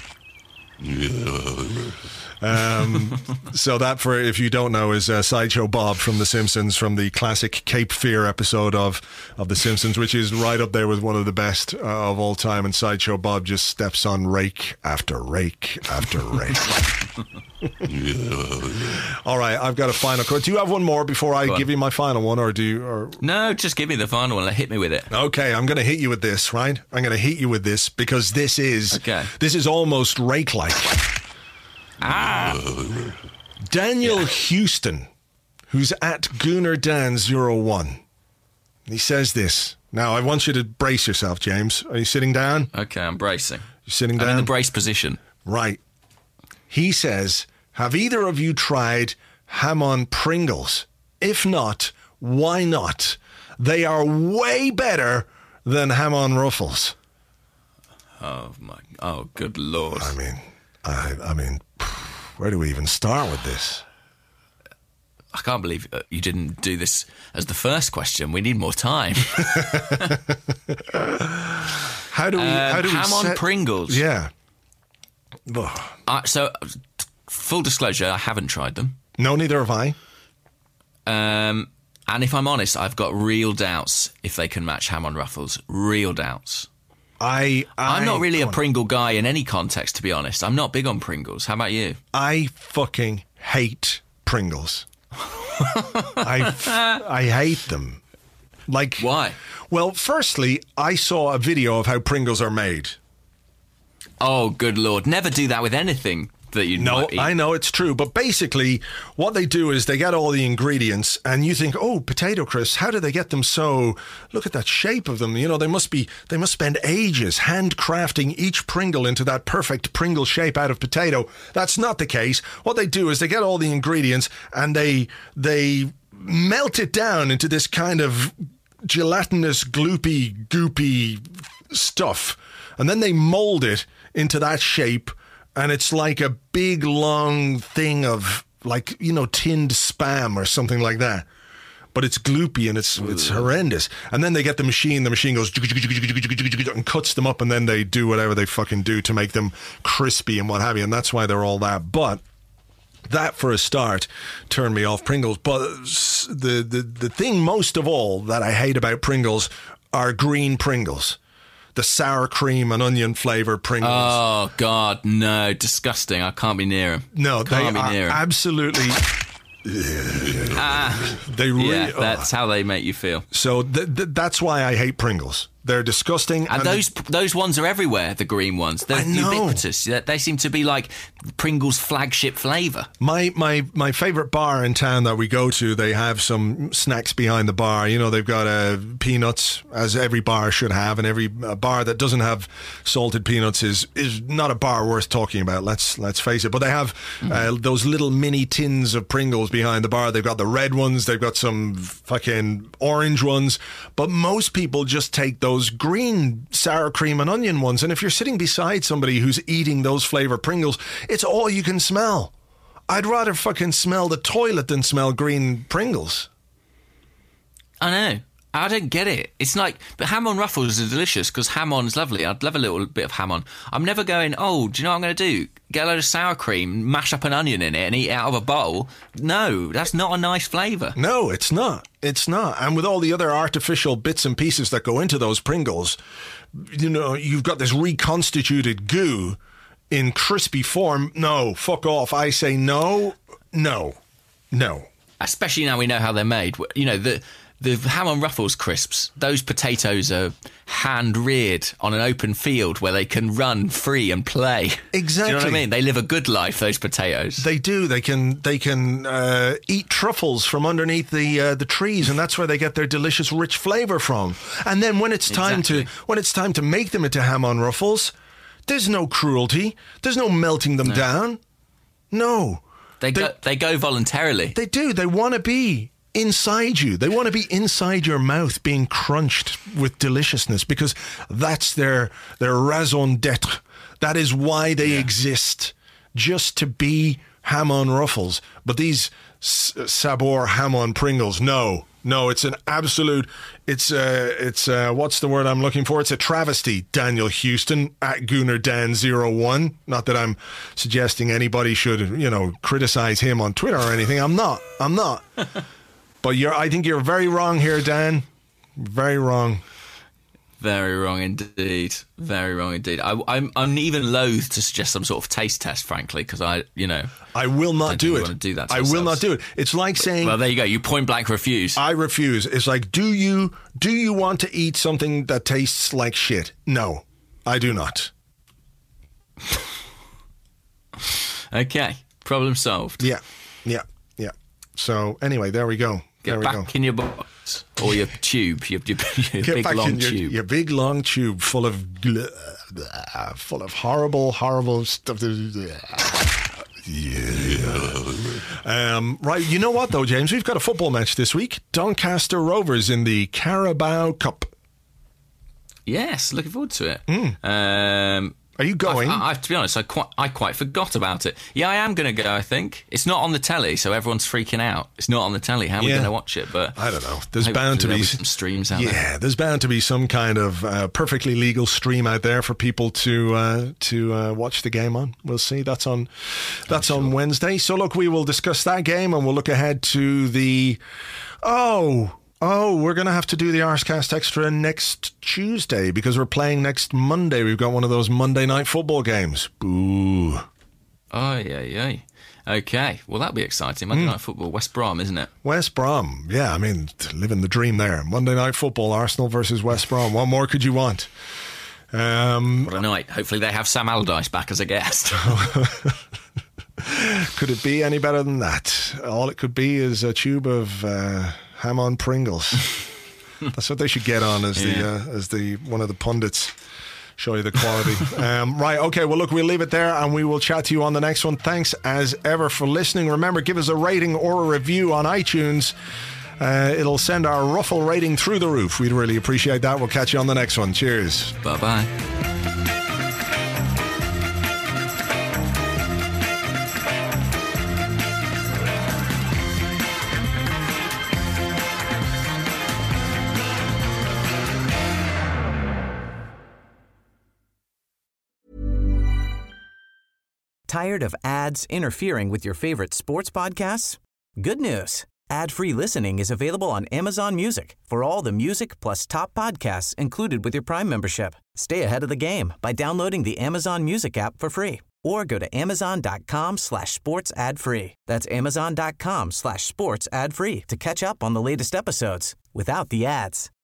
um, so that, for if you don't know, is uh, Sideshow Bob from The Simpsons, from the classic Cape Fear episode of, of The Simpsons, which is right up there with one of the best uh, of all time. And Sideshow Bob just steps on rake after rake after rake. All right, I've got a final quote. Do you have one more before I give you my final one, or do you? Or...
No, just give me the final one and hit me with it.
Okay, I'm going to hit you with this, right? I'm going to hit you with this because this is okay. This is almost rake-like.
Ah.
Daniel yeah. Houston, who's at Gooner Dan zero one. He says this. Now, I want you to brace yourself, James. Are you sitting down?
Okay, I'm bracing.
You're sitting down?
I'm in the brace position.
Right. He says, have either of you tried ham-on Pringles? If not, why not? They are way better than ham-on Ruffles.
Oh, my... Oh, good Lord.
I mean... I, I mean, where do we even start with this?
I can't believe you didn't do this as the first question. We need more time.
How do we? Um, how do we
ham on
set...
Pringles?
Yeah.
Uh, so, full disclosure, I haven't tried them.
No, neither have I.
Um, and if I'm honest, I've got real doubts if they can match ham on Ruffles. Real doubts.
I, I,
I'm not really a Pringle guy in any context, to be honest. I'm not big on Pringles. How about you?
I fucking hate Pringles. I, I hate them. Like,
why?
Well, firstly, I saw a video of how Pringles are made.
Oh, good Lord. Never do that with anything that you
No,
might eat.
I know, it's true. But basically, what they do is they get all the ingredients and you think, oh, potato crisps, how do they get them so... Look at that shape of them. You know, they must be. They must spend ages handcrafting each Pringle into that perfect Pringle shape out of potato. That's not the case. What they do is they get all the ingredients and they they melt it down into this kind of gelatinous, gloopy, goopy stuff. And then they mold it into that shape. And it's like a big, long thing of, like, you know, tinned Spam or something like that. But it's gloopy and it's it's horrendous. And then they get the machine, the machine goes and cuts them up, and then they do whatever they fucking do to make them crispy and what have you. And that's why they're all that. But that, for a start, turned me off Pringles. But the, the, the thing most of all that I hate about Pringles are green Pringles. The sour cream and onion flavoured Pringles.
Oh, God, no. Disgusting. I can't be near them.
No,
can't
they
be near
are
'em.
absolutely...
ah,
they really,
yeah, that's oh. how they make you feel.
So th- th- that's why I hate Pringles. They're disgusting.
And, and those they, those ones are everywhere, the green ones. They're ubiquitous. They seem to be like Pringles' flagship flavour. My
my my favourite bar in town that we go to, they have some snacks behind the bar. You know, they've got uh, peanuts, as every bar should have, and every uh, bar that doesn't have salted peanuts is is not a bar worth talking about. Let's let's face it. But they have mm. uh, those little mini tins of Pringles behind the bar. They've got the red ones. They've got some fucking orange ones. But most people just take those those green sour cream and onion ones, and if you're sitting beside somebody who's eating those flavour Pringles, it's all you can smell. I'd rather fucking smell the toilet than smell green Pringles.
I know. I don't get it. It's like, but ham on ruffles are delicious because ham on's lovely. I'd love a little bit of ham on. I'm never going, oh, do you know what I'm going to do? Get a load of sour cream, mash up an onion in it and eat it out of a bowl? No, that's not a nice flavour.
No, it's not. It's not. And with all the other artificial bits and pieces that go into those Pringles, you know, you've got this reconstituted goo in crispy form. No, fuck off. I say no, no, no.
Especially now we know how they're made. You know, the... The ham on ruffles crisps, those potatoes are hand-reared on an open field where they can run free and play.
Exactly.
Do you know what I mean? They live a good life, those potatoes.
They do. They can they can uh, eat truffles from underneath the uh, the trees, and that's where they get their delicious, rich flavour from. And then when it's time
exactly.
to when it's time to make them into ham on ruffles, there's no cruelty. There's no melting them
no.
down. No.
They, they go they go voluntarily.
They do. They want to be inside you. They want to be inside your mouth being crunched with deliciousness because that's their their raison d'etre. That is why they yeah. exist, just to be ham on ruffles. But these S- Sabor ham on Pringles, no. No, it's an absolute, it's, uh, it's uh, what's the word I'm looking for? It's a travesty, Daniel Houston, at Gooner Dan zero one. Not that I'm suggesting anybody should, you know, criticize him on Twitter or anything. I'm not. I'm not. But you're, I think you're very wrong here, Dan. Very wrong.
Very wrong indeed. Very wrong indeed. I, I'm I'm even loath to suggest some sort of taste test, frankly, because I, you know,
I will not do it.
Want to do that to
I
ourselves.
will not do it. It's like saying,
well, there you go. You point blank refuse.
I refuse. It's like, do you do you want to eat something that tastes like shit? No, I do not.
Okay, problem solved.
Yeah, yeah, yeah. So anyway, there we go.
Get
there we
back
go.
in your box or your tube, your, your, your
Get
big
back
long
in your,
tube.
your big long tube full of gl- uh, full of horrible, horrible stuff. Yeah. Um, right. You know what though, James? We've got a football match this week. Doncaster Rovers in the Carabao Cup.
Yes, looking forward to it.
Mm.
Um,
Are you going?
I, I, to be honest, I quite, I quite forgot about it. Yeah, I am going to go, I think. It's not on the telly, so everyone's freaking out. It's not on the telly. How are we
Yeah.
going to watch it? But
I don't know. There's bound to be
some streams out
yeah,
there.
Yeah, there's bound to be some kind of uh, perfectly legal stream out there for people to uh, to uh, watch the game on. We'll see. That's on that's on Wednesday. So look, we will discuss that game and we'll look ahead to the oh. Oh, we're going to have to do the Arscast Extra next Tuesday because we're playing next Monday. We've got one of those Monday night football games. Boo.
Oh, yeah, yeah. Okay, well, that'll be exciting. Monday
Mm.
night football, West Brom, isn't it?
West Brom. Yeah, I mean, living the dream there. Monday night football, Arsenal versus West Brom. What more could you want? Um,
what a night. Hopefully they have Sam Allardyce back as a guest.
Could it be any better than that? All it could be is a tube of... Uh, ham on Pringles. That's what they should get on as yeah. the uh, as the one of the pundits. Show you the quality. um, right, okay, well look, we'll leave it there and we will chat to you on the next one. Thanks as ever for listening. Remember, give us a rating or a review on iTunes. Uh, it'll send our ruffle rating through the roof. We'd really appreciate that. We'll catch you on the next one. Cheers.
Bye-bye.
Tired of ads interfering with your favorite sports podcasts? Good news. Ad-free listening is available on Amazon Music for all the music plus top podcasts included with your Prime membership. Stay ahead of the game by downloading the Amazon Music app for free or go to amazon.com slash sports ad free. That's amazon.com slash sports ad free to catch up on the latest episodes without the ads.